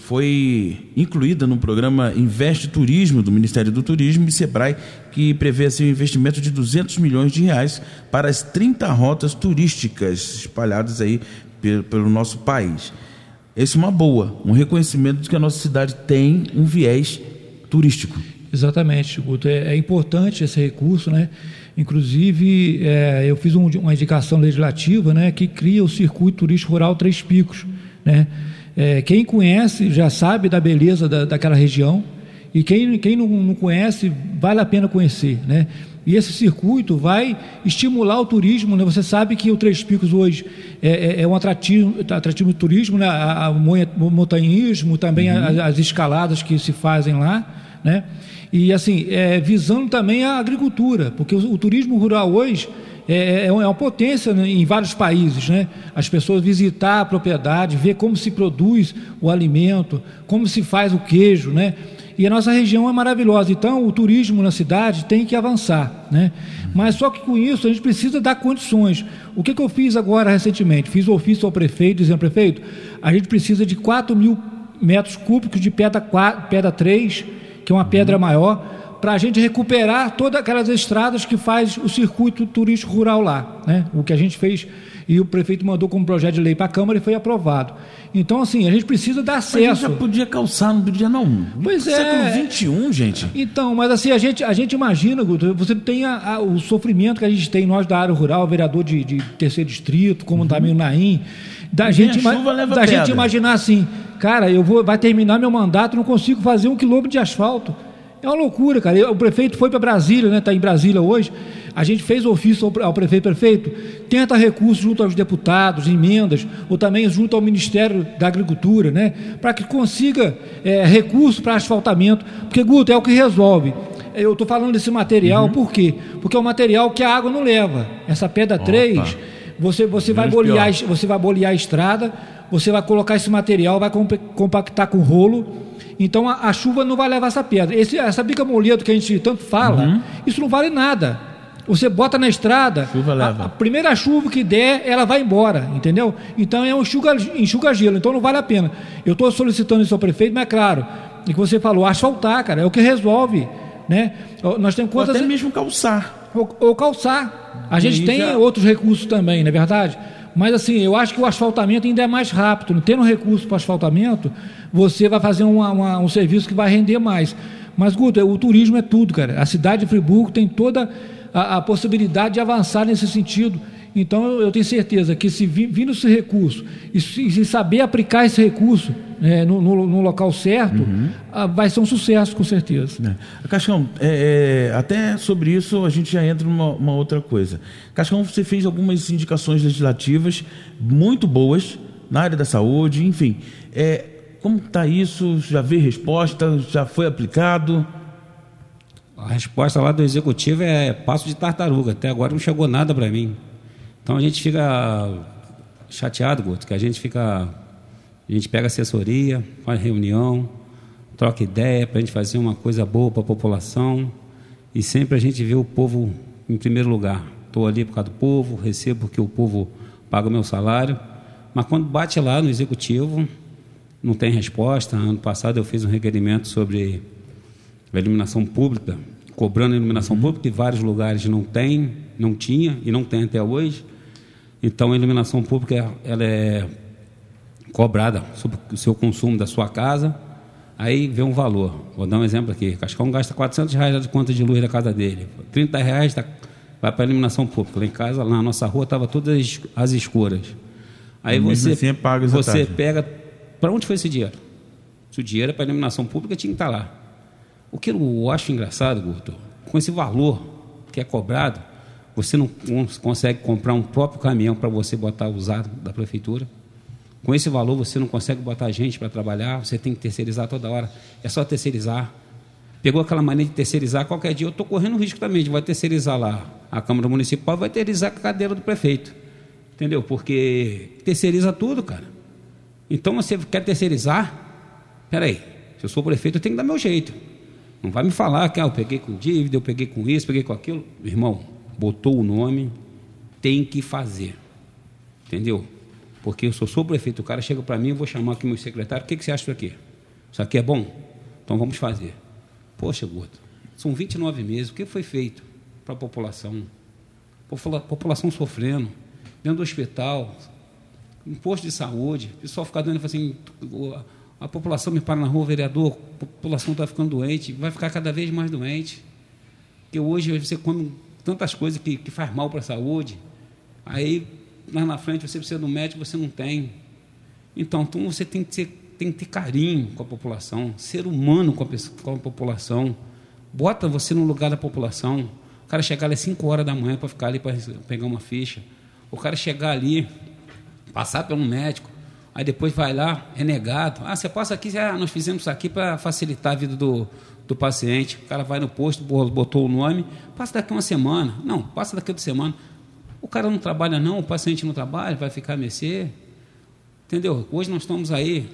foi incluída no programa Investe Turismo do Ministério do Turismo e Sebrae, que prevê assim, um investimento de R$200 milhões para as 30 rotas turísticas espalhadas aí pelo nosso país. Esse é uma boa, um reconhecimento de que a nossa cidade tem um viés turístico. Exatamente, Guto. É importante esse recurso, né? Inclusive, eu fiz uma indicação legislativa, né, que cria o Circuito Turístico Rural Três Picos, né? Quem conhece já sabe da beleza daquela região, e quem não conhece, vale a pena conhecer, né? E esse circuito vai estimular o turismo, né? Você sabe que o Três Picos hoje é um atrativo do turismo, né? O montanhismo, também as escaladas que se fazem lá, né? E assim, visando também a agricultura, porque o turismo rural hoje é uma potência, né, em vários países, né? As pessoas visitar a propriedade, ver como se produz o alimento, como se faz o queijo, né? E a nossa região é maravilhosa, então o turismo na cidade tem que avançar, né? Mas só que com isso a gente precisa dar condições. O que eu fiz agora recentemente? Fiz ofício ao prefeito, dizendo: prefeito, a gente precisa de 4.000 metros cúbicos de pedra 3, que é uma pedra maior, para a gente recuperar todas aquelas estradas que faz o circuito turístico rural lá, né? O que a gente fez, e o prefeito mandou como projeto de lei para a Câmara e foi aprovado. Então, assim, a gente precisa dar acesso. Mas a gente já podia calçar, não podia não. Pois Século XXI, gente. Então, mas assim, a gente imagina, Guto, você tem o sofrimento que a gente tem, nós da área rural, vereador de terceiro distrito, como também o Naim, da gente imaginar assim, cara, vai terminar meu mandato, não consigo fazer 1 quilômetro de asfalto. É uma loucura, cara. O prefeito foi para Brasília, né? Está em Brasília hoje. A gente fez ofício ao prefeito, tenta recursos junto aos deputados, emendas, ou também junto ao Ministério da Agricultura, né? Para que consiga recurso para asfaltamento, porque, Guto, é o que resolve. Eu estou falando desse material, por quê? Porque é um material que a água não leva. Essa pedra 3, você vai bolear a estrada, você vai colocar esse material, vai compactar com rolo. Então a chuva não vai levar essa pedra. Essa bica moledo que a gente tanto fala, isso não vale nada. Você bota na estrada, a primeira chuva que der, ela vai embora, entendeu? Então é um enxuga-gelo, então não vale a pena. Eu estou solicitando isso ao prefeito, mas é claro, e que você falou, asfaltar, cara, é o que resolve, né? Nós temos quantas... Ou até mesmo calçar. Ou calçar. A gente tem outros recursos também, não é verdade? Mas assim, eu acho que o asfaltamento ainda é mais rápido. Não tendo recurso para asfaltamento, você vai fazer um serviço que vai render mais. Mas, Guto, o turismo é tudo, cara. A cidade de Friburgo tem toda a possibilidade de avançar nesse sentido. Então, eu tenho certeza que se vindo esse recurso e se saber aplicar esse recurso no local certo, vai ser um sucesso, com certeza. Cascão, até sobre isso a gente já entra numa outra coisa. Cascão, você fez algumas indicações legislativas muito boas na área da saúde, enfim. Como está isso? Já veio resposta? Já foi aplicado? A resposta lá do Executivo é passo de tartaruga. Até agora não chegou nada para mim. Então a gente fica chateado, Guto, que a gente pega assessoria, faz reunião, troca ideia para a gente fazer uma coisa boa para a população, e sempre a gente vê o povo em primeiro lugar. Estou ali por causa do povo, recebo porque o povo paga o meu salário, mas quando bate lá no Executivo, não tem resposta. Ano passado eu fiz um requerimento sobre a iluminação pública, cobrando a iluminação pública, e vários lugares não tinha e não tem até hoje. Então a iluminação pública ela é cobrada sobre o seu consumo da sua casa, aí vê um valor. Vou dar um exemplo aqui: Cascão gasta R$400 de conta de luz da casa dele, R$30 vai para a iluminação pública. Lá em casa, lá na nossa rua, estava todas as escuras. Aí você pega, para onde foi esse dinheiro? Se o dinheiro é para a iluminação pública, tinha que estar lá. O que eu acho engraçado, Guto, com esse valor que é cobrado, você não consegue comprar um próprio caminhão para você botar usado da prefeitura. Com esse valor você não consegue botar gente para trabalhar, você tem que terceirizar toda hora. É só terceirizar. Pegou aquela maneira de terceirizar, qualquer dia eu estou correndo risco também de vai terceirizar lá. A Câmara Municipal vai terceirizar a cadeira do prefeito. Entendeu? Porque terceiriza tudo, cara. Então você quer terceirizar? Peraí, se eu sou prefeito eu tenho que dar meu jeito. Não vai me falar que eu peguei com dívida, eu peguei com isso, peguei com aquilo. Irmão, botou o nome, tem que fazer, entendeu? Porque eu sou o prefeito, o cara chega para mim, eu vou chamar aqui meu secretário, o que você acha disso aqui? Isso aqui é bom? Então vamos fazer. Poxa, Guto, são 29 meses, o que foi feito para a população? População sofrendo, dentro do hospital, em posto de saúde, o pessoal fica dando assim, a população me para na rua, vereador, a população está ficando doente, vai ficar cada vez mais doente, porque hoje você come tantas coisas que faz mal para a saúde, aí lá na frente você precisa do médico, você não tem. Então você tem que ter carinho com a população, ser humano com a população, bota você no lugar da população. O cara chegar ali às 5 horas da manhã para ficar ali para pegar uma ficha, o cara chegar ali, passar pelo médico, aí depois vai lá, é negado. Você passa aqui, nós fizemos isso aqui para facilitar a vida do paciente. O cara vai no posto, botou o nome, passa daqui uma semana. Não, passa daqui outra semana. O cara não trabalha não, o paciente não trabalha, vai ficar a mercê. Entendeu? Hoje nós estamos aí,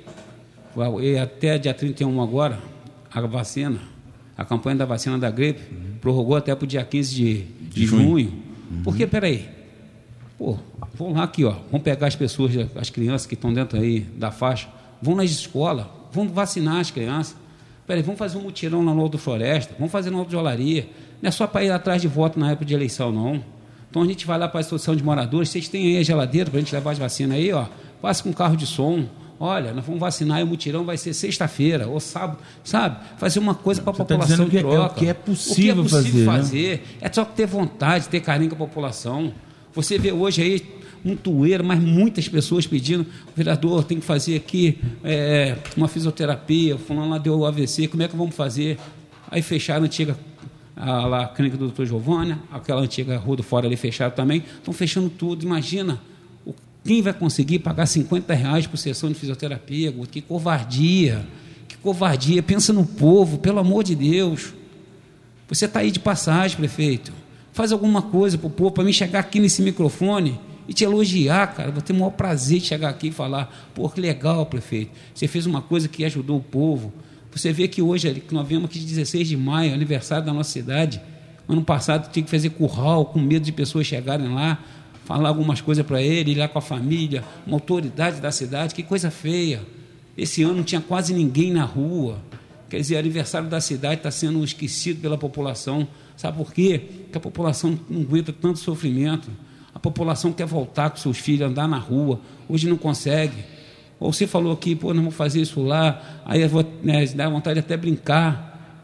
até dia 31 agora, a vacina, a campanha da vacina da gripe, prorrogou até para o dia 15 de junho. Porque, peraí, vamos lá aqui, vamos pegar as pessoas, as crianças que estão dentro aí da faixa, vão nas escolas, vamos vacinar as crianças. Peraí, vamos fazer um mutirão na Alto Floresta, vamos fazer na Alto de Olaria. Não é só para ir atrás de voto na época de eleição, não. Então a gente vai lá para a Associação de Moradores, vocês têm aí a geladeira para a gente levar as vacinas aí, passa com carro de som. Olha, nós vamos vacinar e o mutirão vai ser sexta-feira ou sábado, sabe? Fazer uma coisa para a população de troca. O que é possível fazer, né? É só ter vontade, ter carinho com a população. Você vê hoje aí um tueiro, mas muitas pessoas pedindo, vereador, tem que fazer aqui uma fisioterapia, fulano lá deu o AVC, como é que vamos fazer? Aí fecharam a antiga a clínica do Dr. Giovânia, aquela antiga Rua do Fora ali fecharam também, estão fechando tudo. Imagina, quem vai conseguir pagar R$50 por sessão de fisioterapia? Que covardia, pensa no povo, pelo amor de Deus. Você está aí de passagem, prefeito, faz alguma coisa para o povo, para mim chegar aqui nesse microfone e te elogiar, cara, vou ter o maior prazer de chegar aqui e falar, que legal, prefeito, você fez uma coisa que ajudou o povo. Você vê que hoje, que nós vemos aqui de 16 de maio, aniversário da nossa cidade, ano passado tinha que fazer curral, com medo de pessoas chegarem lá, falar algumas coisas para ele, ir lá com a família, uma autoridade da cidade, que coisa feia. Esse ano não tinha quase ninguém na rua. Quer dizer, o aniversário da cidade está sendo esquecido pela população. Sabe por quê? Porque a população não aguenta tanto sofrimento. A população quer voltar com seus filhos, andar na rua. Hoje não consegue. Ou você falou aqui, nós vamos fazer isso lá, aí eu vou dar vontade de até brincar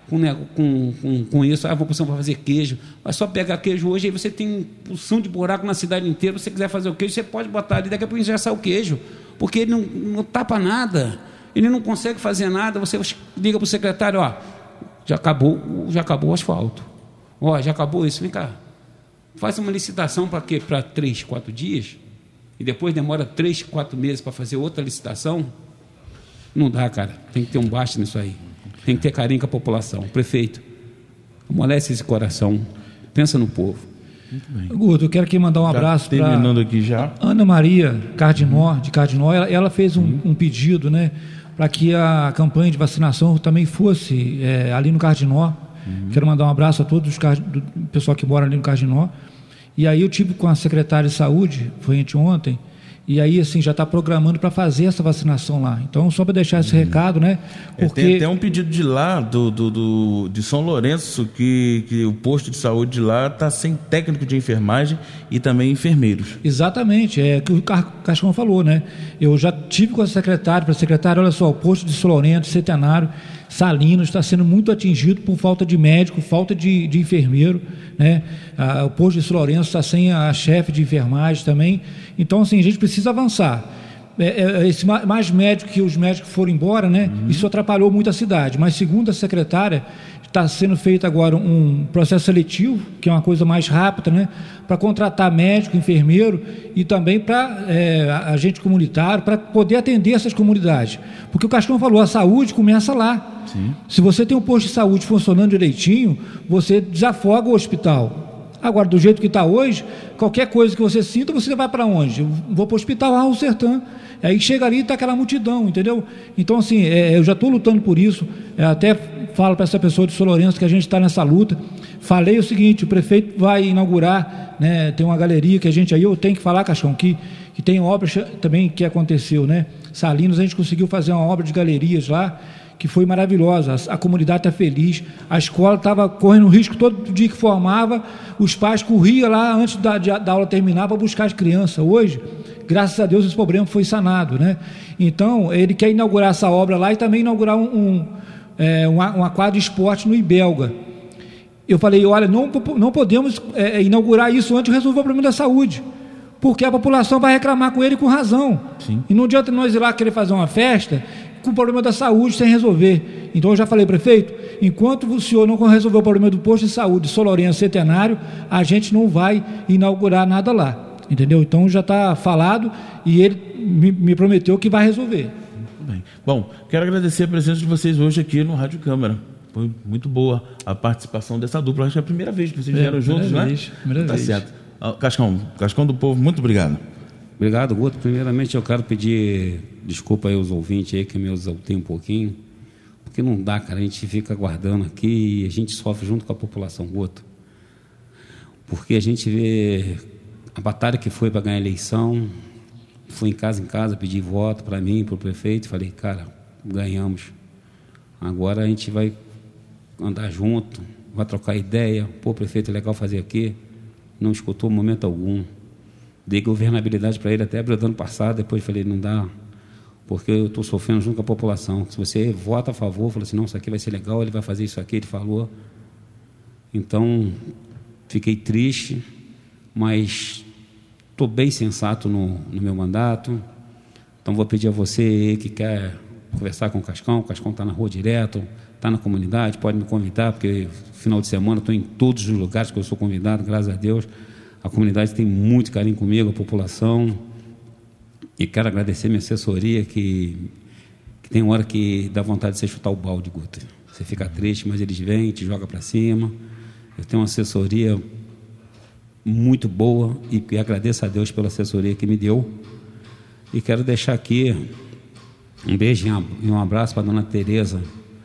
com isso, vou para fazer queijo, mas só pegar queijo hoje, aí você tem porção de buraco na cidade inteira, se você quiser fazer o queijo, você pode botar ali, daqui a pouco já sai o queijo, porque ele não tapa nada, ele não consegue fazer nada, você liga para o secretário, já acabou o asfalto, já acabou isso, vem cá, faz uma licitação para quê? Para 3, 4 dias, e depois demora 3, 4 meses para fazer outra licitação, não dá, cara, tem que ter um baixo nisso aí. Tem que ter carinho com a população. Prefeito, amolece esse coração, pensa no povo. Muito bem. Guto, eu quero aqui mandar um abraço para terminando aqui já. Ana Maria Cardinó, de Cardinó. Ela fez um pedido, né, para que a campanha de vacinação também fosse ali no Cardinó. Quero mandar um abraço a todos do pessoal que mora ali no Cardinó. E aí eu tive com a secretária de saúde, foi anteontem, e aí, assim, já está programando para fazer essa vacinação lá. Então, só para deixar esse recado, né? Porque... Tem até um pedido de lá, de São Lourenço, que o posto de saúde de lá está sem técnico de enfermagem e também enfermeiros. Exatamente, é o que o Cascão falou, né? Eu já tive com a secretária, olha só, o posto de São Lourenço, Centenário, Salinas, está sendo muito atingido por falta de médico, falta de enfermeiro, né? O posto de São Lourenço está sem a chefe de enfermagem também. Então, assim, a gente precisa avançar. Esse mais médico que os médicos foram embora, né? Isso atrapalhou muito a cidade. Mas, segundo a secretária, está sendo feito agora um processo seletivo, que é uma coisa mais rápida, né? Para contratar médico, enfermeiro e também para agente comunitário, para poder atender essas comunidades. Porque o Cascão falou, a saúde começa lá. Sim. Se você tem um posto de saúde funcionando direitinho, você desafoga o hospital. Agora, do jeito que está hoje, qualquer coisa que você sinta, você vai para onde? Eu vou para o hospital Raul Sertã. Aí chega ali e está aquela multidão, entendeu? Então, assim, eu já estou lutando por isso. Até falo para essa pessoa de São Lourenço que a gente está nessa luta. Falei o seguinte: o prefeito vai inaugurar, né, tem uma galeria que a gente aí, eu tenho que falar, Cascão, que tem obras também que aconteceu, né? Salinos, a gente conseguiu fazer uma obra de galerias lá, que foi maravilhosa, a comunidade está feliz, a escola estava correndo risco todo dia que formava, os pais corriam lá antes da aula terminar para buscar as crianças. Hoje, graças a Deus, esse problema foi sanado, né? Então, ele quer inaugurar essa obra lá e também inaugurar uma quadra de esporte no Ibelga. Eu falei: olha, não podemos inaugurar isso antes de resolver o problema da saúde, porque a população vai reclamar com ele com razão. Sim. E não adianta nós ir lá querer fazer uma festa com o problema da saúde sem resolver. Então eu já falei: prefeito, enquanto o senhor não resolver o problema do posto de saúde São Lourenço Centenário, a gente não vai inaugurar nada lá, entendeu? Então já está falado e ele me prometeu que vai resolver. Muito bem. Bom, quero agradecer a presença de vocês hoje aqui no Rádio Câmara. Foi muito boa a participação dessa dupla. Acho que é a primeira vez que vocês vieram juntos, não é? Primeira vez. Certo. Cascão do Povo, muito obrigado. Obrigado, Guto. Primeiramente, eu quero pedir desculpa aí aos ouvintes aí que eu me exaltei um pouquinho, porque não dá, cara. A gente fica aguardando aqui e a gente sofre junto com a população, Guto. Porque a gente vê a batalha que foi para ganhar a eleição. Fui em casa, pedi voto para mim, para o prefeito. Falei: cara, ganhamos. Agora a gente vai andar junto, vai trocar ideia. Pô, prefeito, é legal fazer aqui. Não escutou momento algum. Dei governabilidade para ele até abril do ano passado. Depois falei: não dá, porque eu estou sofrendo junto com a população. Se você vota a favor, falou assim: não, isso aqui vai ser legal, ele vai fazer isso aqui, ele falou. Então, fiquei triste, mas estou bem sensato no meu mandato. Então, vou pedir a você que quer conversar com o Cascão está na rua direto, está na comunidade, pode me convidar, porque final de semana estou em todos os lugares que eu sou convidado, graças a Deus. A comunidade tem muito carinho comigo, a população. E quero agradecer minha assessoria, que tem hora que dá vontade de você chutar o balde, Guto. Você fica triste, mas eles vêm, te jogam para cima. Eu tenho uma assessoria muito boa e agradeço a Deus pela assessoria que me deu. E quero deixar aqui um beijo e um abraço para a dona Tereza,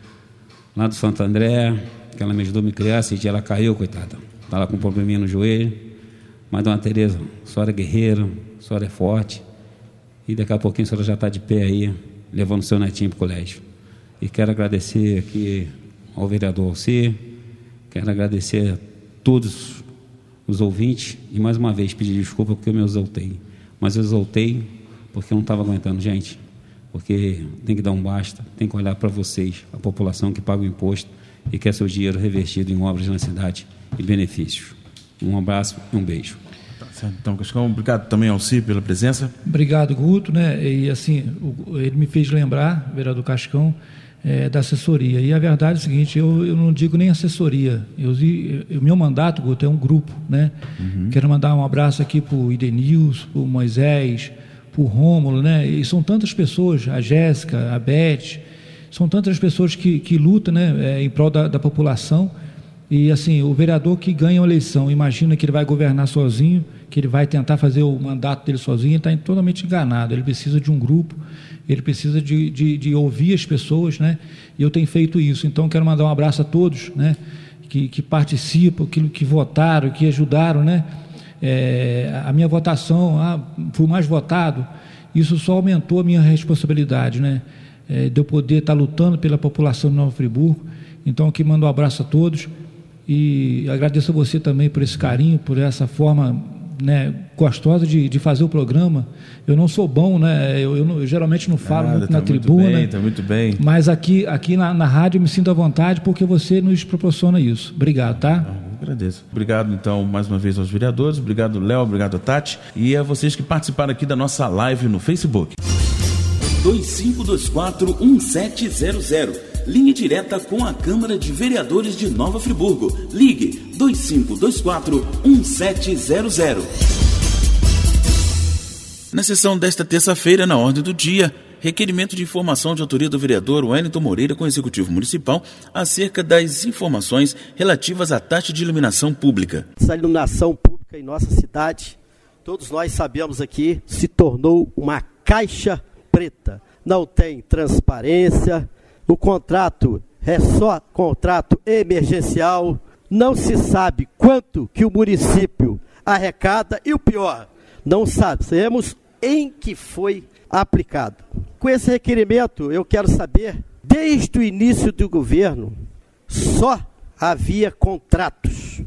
lá do Santo André, que ela me ajudou a me criar. Esse dia ela caiu, coitada. Está lá com um probleminha no joelho. Mas, dona Tereza, a senhora é guerreira, a senhora é forte. E daqui a pouquinho a senhora já está de pé aí, levando seu netinho para o colégio. E quero agradecer aqui ao vereador Alcir, quero agradecer a todos os ouvintes e, mais uma vez, pedir desculpa porque eu me exaltei. Mas eu exaltei porque eu não estava aguentando, gente. Porque tem que dar um basta, tem que olhar para vocês, a população que paga o imposto e quer seu dinheiro revertido em obras na cidade e benefícios. Um abraço e um beijo. Tá certo. Então, Cascão, obrigado também ao Cir pela presença. Obrigado, Guto, né? E assim, ele me fez lembrar, o vereador Cascão, da assessoria. E a verdade é o seguinte: eu não digo nem assessoria. O meu mandato, Guto, é um grupo, né? Quero mandar um abraço aqui para o Idenilson, para o Moisés, para o Rômulo, né? E são tantas pessoas, a Jéssica, a Beth, são tantas pessoas que lutam, né, em prol da população. E assim, o vereador que ganha a eleição, imagina que ele vai governar sozinho, que ele vai tentar fazer o mandato dele sozinho, está totalmente enganado. Ele precisa de um grupo, ele precisa de ouvir as pessoas, né? E eu tenho feito isso. Então, quero mandar um abraço a todos, né, que participam, que votaram, que ajudaram, né? A minha votação, fui mais votado, isso só aumentou a minha responsabilidade, né? De eu poder estar lutando pela população de Nova Friburgo. Então, aqui mando um abraço a todos e agradeço a você também por esse carinho, por essa forma, né, gostosa de fazer o programa. Eu não sou bom, né? Eu geralmente não falo muito na tribuna. Está muito bem. Mas aqui na rádio eu me sinto à vontade porque você nos proporciona isso. Obrigado, tá? Agradeço. Obrigado, então, mais uma vez aos vereadores. Obrigado, Léo. Obrigado, Tati. E a vocês que participaram aqui da nossa live no Facebook. 2524-1700. Linha direta com a Câmara de Vereadores de Nova Friburgo. Ligue 2524-1700. Na sessão desta terça-feira, na ordem do dia, requerimento de informação de autoria do vereador Wellington Moreira com o Executivo Municipal acerca das informações relativas à taxa de iluminação pública. Essa iluminação pública em nossa cidade, todos nós sabemos aqui, se tornou uma caixa preta. Não tem transparência, o contrato é só contrato emergencial, não se sabe quanto que o município arrecada e o pior, não sabemos em que foi aplicado. Com esse requerimento, eu quero saber, desde o início do governo, só havia contratos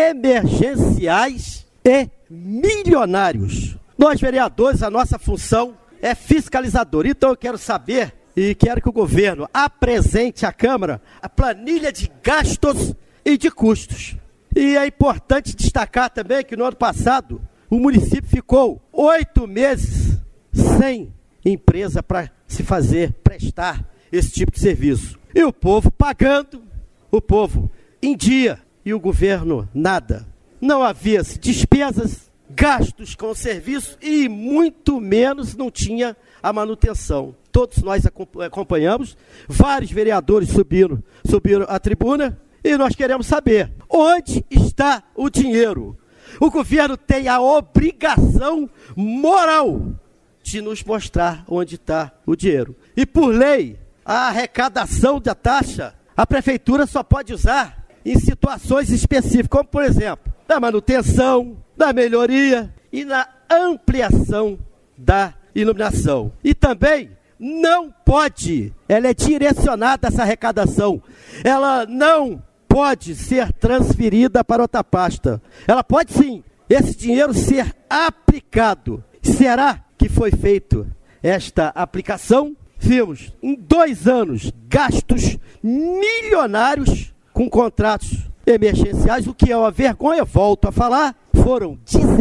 emergenciais e milionários. Nós, vereadores, a nossa função é fiscalizadora. Então eu quero saber e quero que o governo apresente à Câmara a planilha de gastos e de custos. E é importante destacar também que no ano passado o município ficou 8 meses sem empresa para se prestar esse tipo de serviço. E o povo pagando, o povo em dia e o governo nada. Não havia despesas, gastos com o serviço e muito menos não tinha a manutenção. Todos nós acompanhamos, vários vereadores subiram à tribuna e nós queremos saber onde está o dinheiro. O governo tem a obrigação moral de nos mostrar onde está o dinheiro. E por lei, a arrecadação da taxa, a prefeitura só pode usar em situações específicas, como por exemplo, na manutenção, na melhoria e na ampliação da iluminação. E também não pode, ela é direcionada, essa arrecadação, ela não pode ser transferida para outra pasta. Ela pode sim, esse dinheiro ser aplicado. Será que foi feito esta aplicação? Vimos em 2 anos gastos milionários com contratos emergenciais, o que é uma vergonha, volto a falar, foram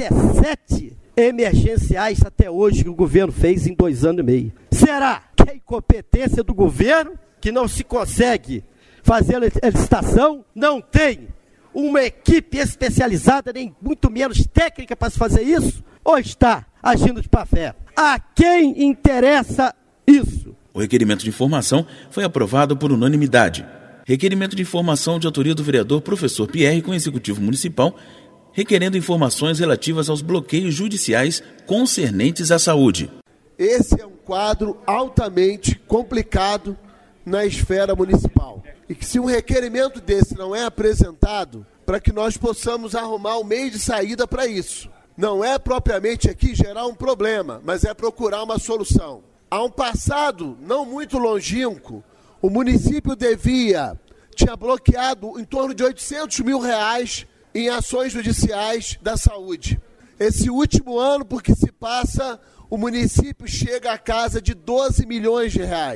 17 emergenciais até hoje que o governo fez em 2 anos e meio. Será que é incompetência do governo que não se consegue fazer a licitação, não tem uma equipe especializada, nem muito menos técnica para se fazer isso, ou está agindo de má fé? A quem interessa isso? O requerimento de informação foi aprovado por unanimidade. Requerimento de informação de autoria do vereador Professor Pierre com o Executivo Municipal, requerendo informações relativas aos bloqueios judiciais concernentes à saúde. Esse é um quadro altamente complicado na esfera municipal. E que se um requerimento desse não é apresentado, para que nós possamos arrumar um meio de saída para isso. Não é propriamente aqui gerar um problema, mas é procurar uma solução. Há um passado não muito longínquo, o município tinha bloqueado em torno de R$800 mil em ações judiciais da saúde. Esse último ano, porque se passa, o município chega à casa de R$12 milhões.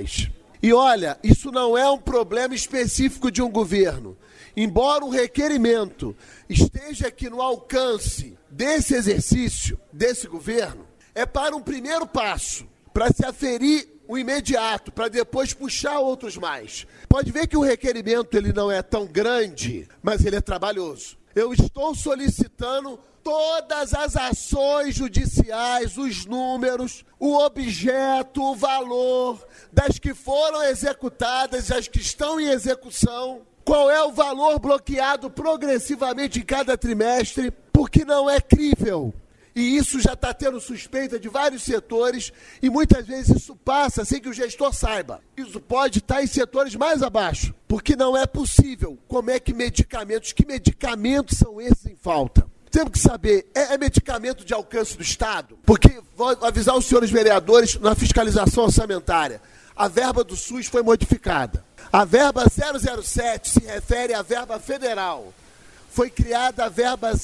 E olha, isso não é um problema específico de um governo. Embora um requerimento esteja aqui no alcance desse exercício, desse governo, é para um primeiro passo, para se aferir o imediato, para depois puxar outros mais. Pode ver que o requerimento ele não é tão grande, mas ele é trabalhoso. Eu estou solicitando todas as ações judiciais, os números, o objeto, o valor das que foram executadas, as que estão em execução, qual é o valor bloqueado progressivamente em cada trimestre, porque não é crível. E isso já está tendo suspeita de vários setores e muitas vezes isso passa sem que o gestor saiba. Isso pode estar em setores mais abaixo, porque não é possível. Como é que que medicamentos são esses em falta? Temos que saber, é medicamento de alcance do Estado? Porque, vou avisar os senhores vereadores, na fiscalização orçamentária, a verba do SUS foi modificada. A verba 007 se refere à verba federal. Foi criada a verba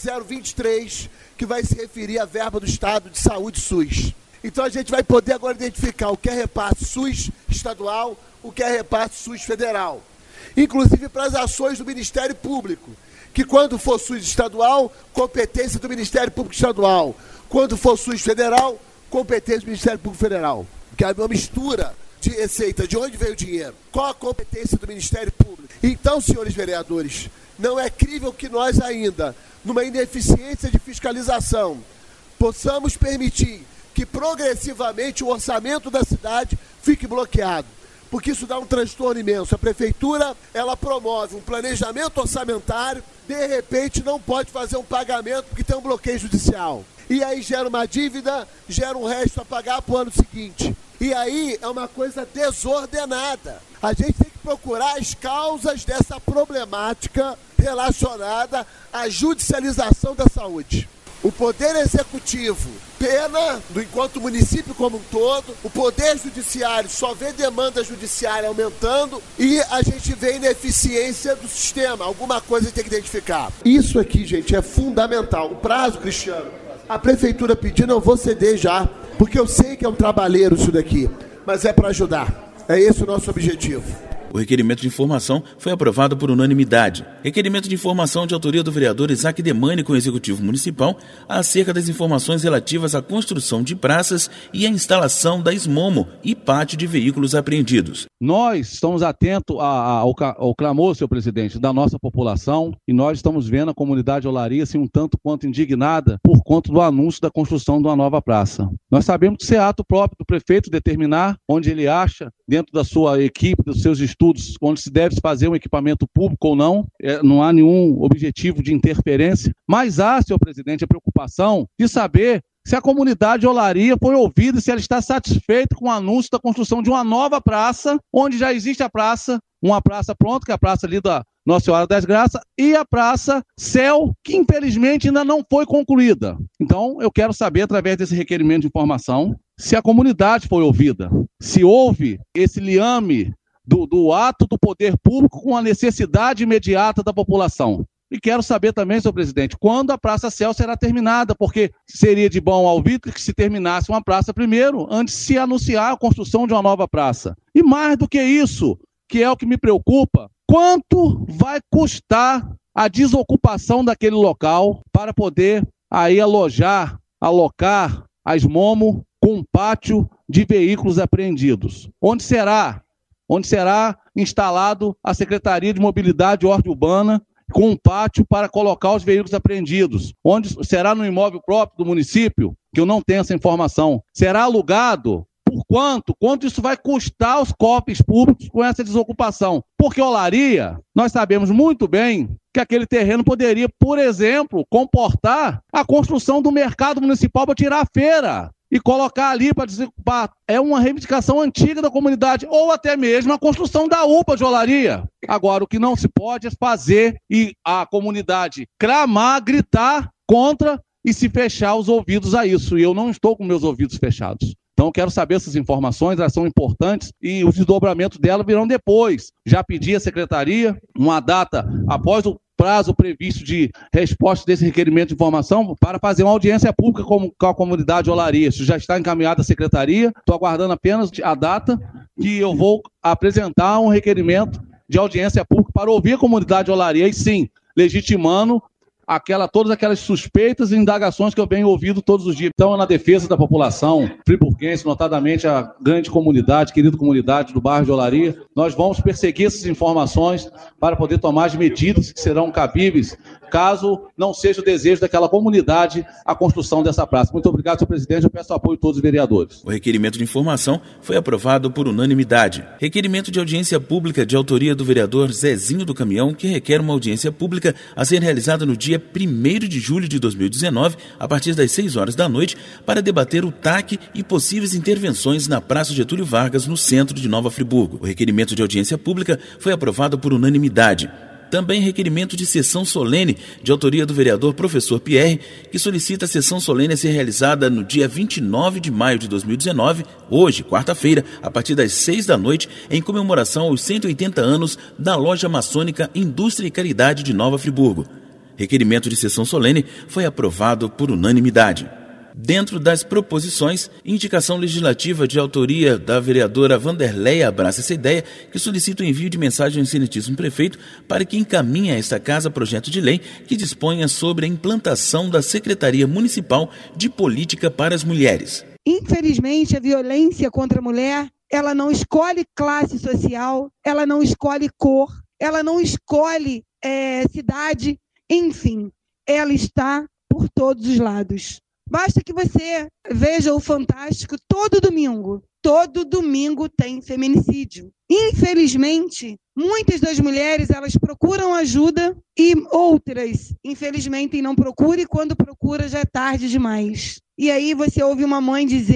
0023, que vai se referir à verba do Estado de Saúde SUS. Então a gente vai poder agora identificar o que é repasse SUS estadual, o que é repasse SUS federal. Inclusive para as ações do Ministério Público, que quando for SUS estadual, competência do Ministério Público Estadual. Quando for SUS federal, competência do Ministério Público Federal. Que é uma mistura de receita, de onde veio o dinheiro, qual a competência do Ministério Público. Então, senhores vereadores, não é crível que nós ainda, numa ineficiência de fiscalização, possamos permitir que progressivamente o orçamento da cidade fique bloqueado, porque isso dá um transtorno imenso. A prefeitura, ela promove um planejamento orçamentário, de repente não pode fazer um pagamento porque tem um bloqueio judicial. E aí gera uma dívida, gera um resto a pagar para o ano seguinte. E aí é uma coisa desordenada. A gente tem que procurar as causas dessa problemática relacionada à judicialização da saúde. O Poder Executivo pena enquanto município como um todo, o Poder Judiciário só vê demanda judiciária aumentando e a gente vê ineficiência do sistema. Alguma coisa tem que identificar. Isso aqui, gente, é fundamental. O prazo, Cristiano, a Prefeitura pedindo, eu vou ceder já, porque eu sei que é um trabalheiro isso daqui, mas é para ajudar. É esse o nosso objetivo. O requerimento de informação foi aprovado por unanimidade. Requerimento de informação de autoria do vereador Isaac Demani com o Executivo Municipal acerca das informações relativas à construção de praças e à instalação da SMOMO e pátio de veículos apreendidos. Nós estamos atentos ao clamor, senhor presidente, da nossa população e nós estamos vendo a comunidade Olaria assim, um tanto quanto indignada por conta do anúncio da construção de uma nova praça. Nós sabemos que isso é ato próprio do prefeito determinar onde ele acha, dentro da sua equipe, dos seus estudos, onde se deve fazer um equipamento público ou não, não há nenhum objetivo de interferência, mas há, senhor presidente, a preocupação de saber se a comunidade Olaria foi ouvida, se ela está satisfeita com o anúncio da construção de uma nova praça, onde já existe a praça, uma praça pronta, que é a praça ali da Nossa Senhora das Graças, e a praça Céu, que infelizmente ainda não foi concluída. Então, eu quero saber, através desse requerimento de informação, se a comunidade foi ouvida, se houve esse liame do ato do poder público com a necessidade imediata da população. E quero saber também, senhor presidente, quando a Praça Céu será terminada, porque seria de bom alvitre que se terminasse uma praça primeiro, antes de se anunciar a construção de uma nova praça. E mais do que isso, que é o que me preocupa, quanto vai custar a desocupação daquele local para poder aí alocar a SMOMO com um pátio de veículos apreendidos? Onde será instalado a Secretaria de Mobilidade e Ordem Urbana com um pátio para colocar os veículos apreendidos? Onde será no imóvel próprio do município? Que eu não tenho essa informação. Será alugado? Por quanto? Quanto isso vai custar aos cofres públicos com essa desocupação? Porque Olaria, nós sabemos muito bem que aquele terreno poderia, por exemplo, comportar a construção do mercado municipal para tirar a feira e colocar ali para desocupar. É uma reivindicação antiga da comunidade, ou até mesmo a construção da UPA de Olaria. Agora, o que não se pode é fazer e a comunidade clamar, gritar contra e se fechar os ouvidos a isso. E eu não estou com meus ouvidos fechados. Então, eu quero saber essas informações, elas são importantes e os desdobramentos delas virão depois. Já pedi à secretaria uma data após o prazo previsto de resposta desse requerimento de informação para fazer uma audiência pública com a comunidade Olaria. Isso já está encaminhado à secretaria, estou aguardando apenas a data que eu vou apresentar um requerimento de audiência pública para ouvir a comunidade Olaria e sim, legitimando todas aquelas suspeitas e indagações que eu venho ouvindo todos os dias. Então, na defesa da população friburguense, notadamente a grande comunidade, querida comunidade do bairro de Olaria, nós vamos perseguir essas informações para poder tomar as medidas que serão cabíveis, caso não seja o desejo daquela comunidade a construção dessa praça. Muito obrigado, senhor presidente. Eu peço apoio de todos os vereadores. O requerimento de informação foi aprovado por unanimidade. Requerimento de audiência pública de autoria do vereador Zezinho do Caminhão, que requer uma audiência pública a ser realizada no dia 1º de julho de 2019, a partir das 6 horas da noite, para debater o TAC e possíveis intervenções na Praça Getúlio Vargas, no centro de Nova Friburgo. O requerimento de audiência pública foi aprovado por unanimidade. Também requerimento de sessão solene, de autoria do vereador Professor Pierre, que solicita a sessão solene a ser realizada no dia 29 de maio de 2019, hoje, quarta-feira, a partir das 6 da noite, em comemoração aos 180 anos da Loja Maçônica Indústria e Caridade de Nova Friburgo. Requerimento de sessão solene foi aprovado por unanimidade. Dentro das proposições, indicação legislativa de autoria da vereadora Vanderleia abraça essa ideia, que solicita o envio de mensagem ao excelentíssimo prefeito para que encaminhe a esta casa projeto de lei que disponha sobre a implantação da Secretaria Municipal de Política para as Mulheres. Infelizmente, a violência contra a mulher, ela não escolhe classe social, ela não escolhe cor, ela não escolhe cidade, enfim, ela está por todos os lados. Basta que você veja o Fantástico todo domingo. Todo domingo tem feminicídio. Infelizmente, muitas das mulheres elas procuram ajuda e outras, infelizmente, não procuram e quando procura já é tarde demais. E aí você ouve uma mãe dizer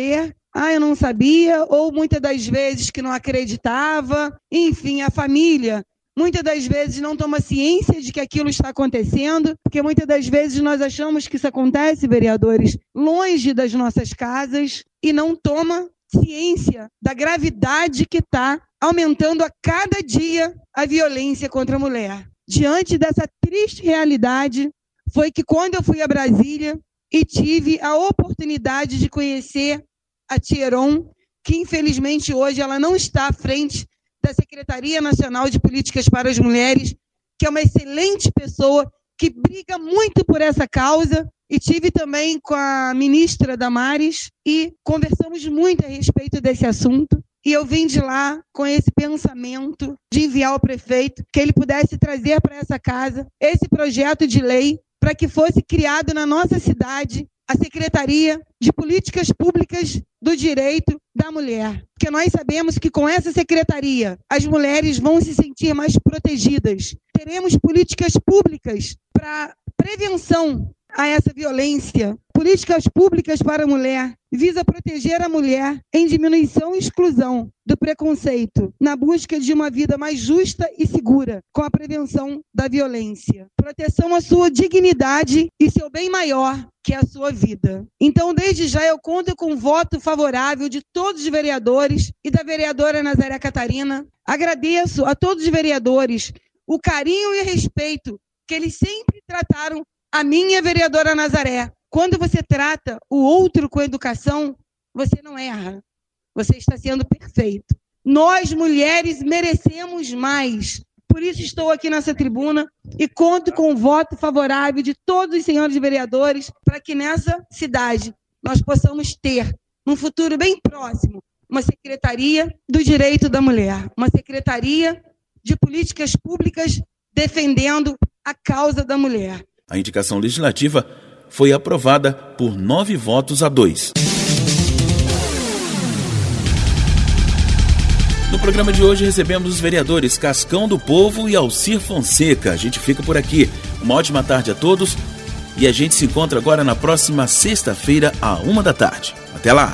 eu não sabia, ou muitas das vezes que não acreditava, enfim, a família muitas das vezes não toma ciência de que aquilo está acontecendo, porque muitas das vezes nós achamos que isso acontece, vereadores, longe das nossas casas, e não toma ciência da gravidade que está aumentando a cada dia a violência contra a mulher. Diante dessa triste realidade, foi que quando eu fui a Brasília e tive a oportunidade de conhecer a Tia Heron, que infelizmente hoje ela não está à frente da Secretaria Nacional de Políticas para as Mulheres, que é uma excelente pessoa, que briga muito por essa causa, e tive também com a ministra Damares, e conversamos muito a respeito desse assunto, e eu vim de lá com esse pensamento de enviar ao prefeito que ele pudesse trazer para essa casa esse projeto de lei para que fosse criado na nossa cidade a Secretaria de Políticas Públicas do Direito da Mulher. Porque nós sabemos que com essa secretaria as mulheres vão se sentir mais protegidas. Teremos políticas públicas para prevenção a essa violência. Políticas públicas para a mulher visa proteger a mulher em diminuição e exclusão do preconceito, na busca de uma vida mais justa e segura, com a prevenção da violência. Proteção à sua dignidade e seu bem maior, que é a sua vida. Então, desde já, eu conto com o voto favorável de todos os vereadores e da vereadora Nazaré Catarina. Agradeço a todos os vereadores o carinho e o respeito que eles sempre trataram a minha vereadora Nazaré. Quando você trata o outro com educação, você não erra. Você está sendo perfeito. Nós, mulheres, merecemos mais. Por isso estou aqui nessa tribuna e conto com o voto favorável de todos os senhores vereadores para que nessa cidade nós possamos ter, num futuro bem próximo, uma Secretaria do Direito da Mulher, uma Secretaria de Políticas Públicas defendendo a causa da mulher. A indicação legislativa foi aprovada por 9 votos a 2. No programa de hoje recebemos os vereadores Cascão do Povo e Alcir Fonseca. A gente fica por aqui. Uma ótima tarde a todos e a gente se encontra agora na próxima sexta-feira, à 13h. Até lá!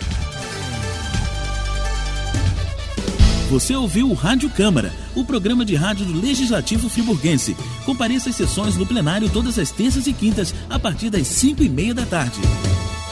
Você ouviu o Rádio Câmara, o programa de rádio do Legislativo Friburguense. Compareça às sessões no plenário todas as terças e quintas, a partir das 5h30 da tarde.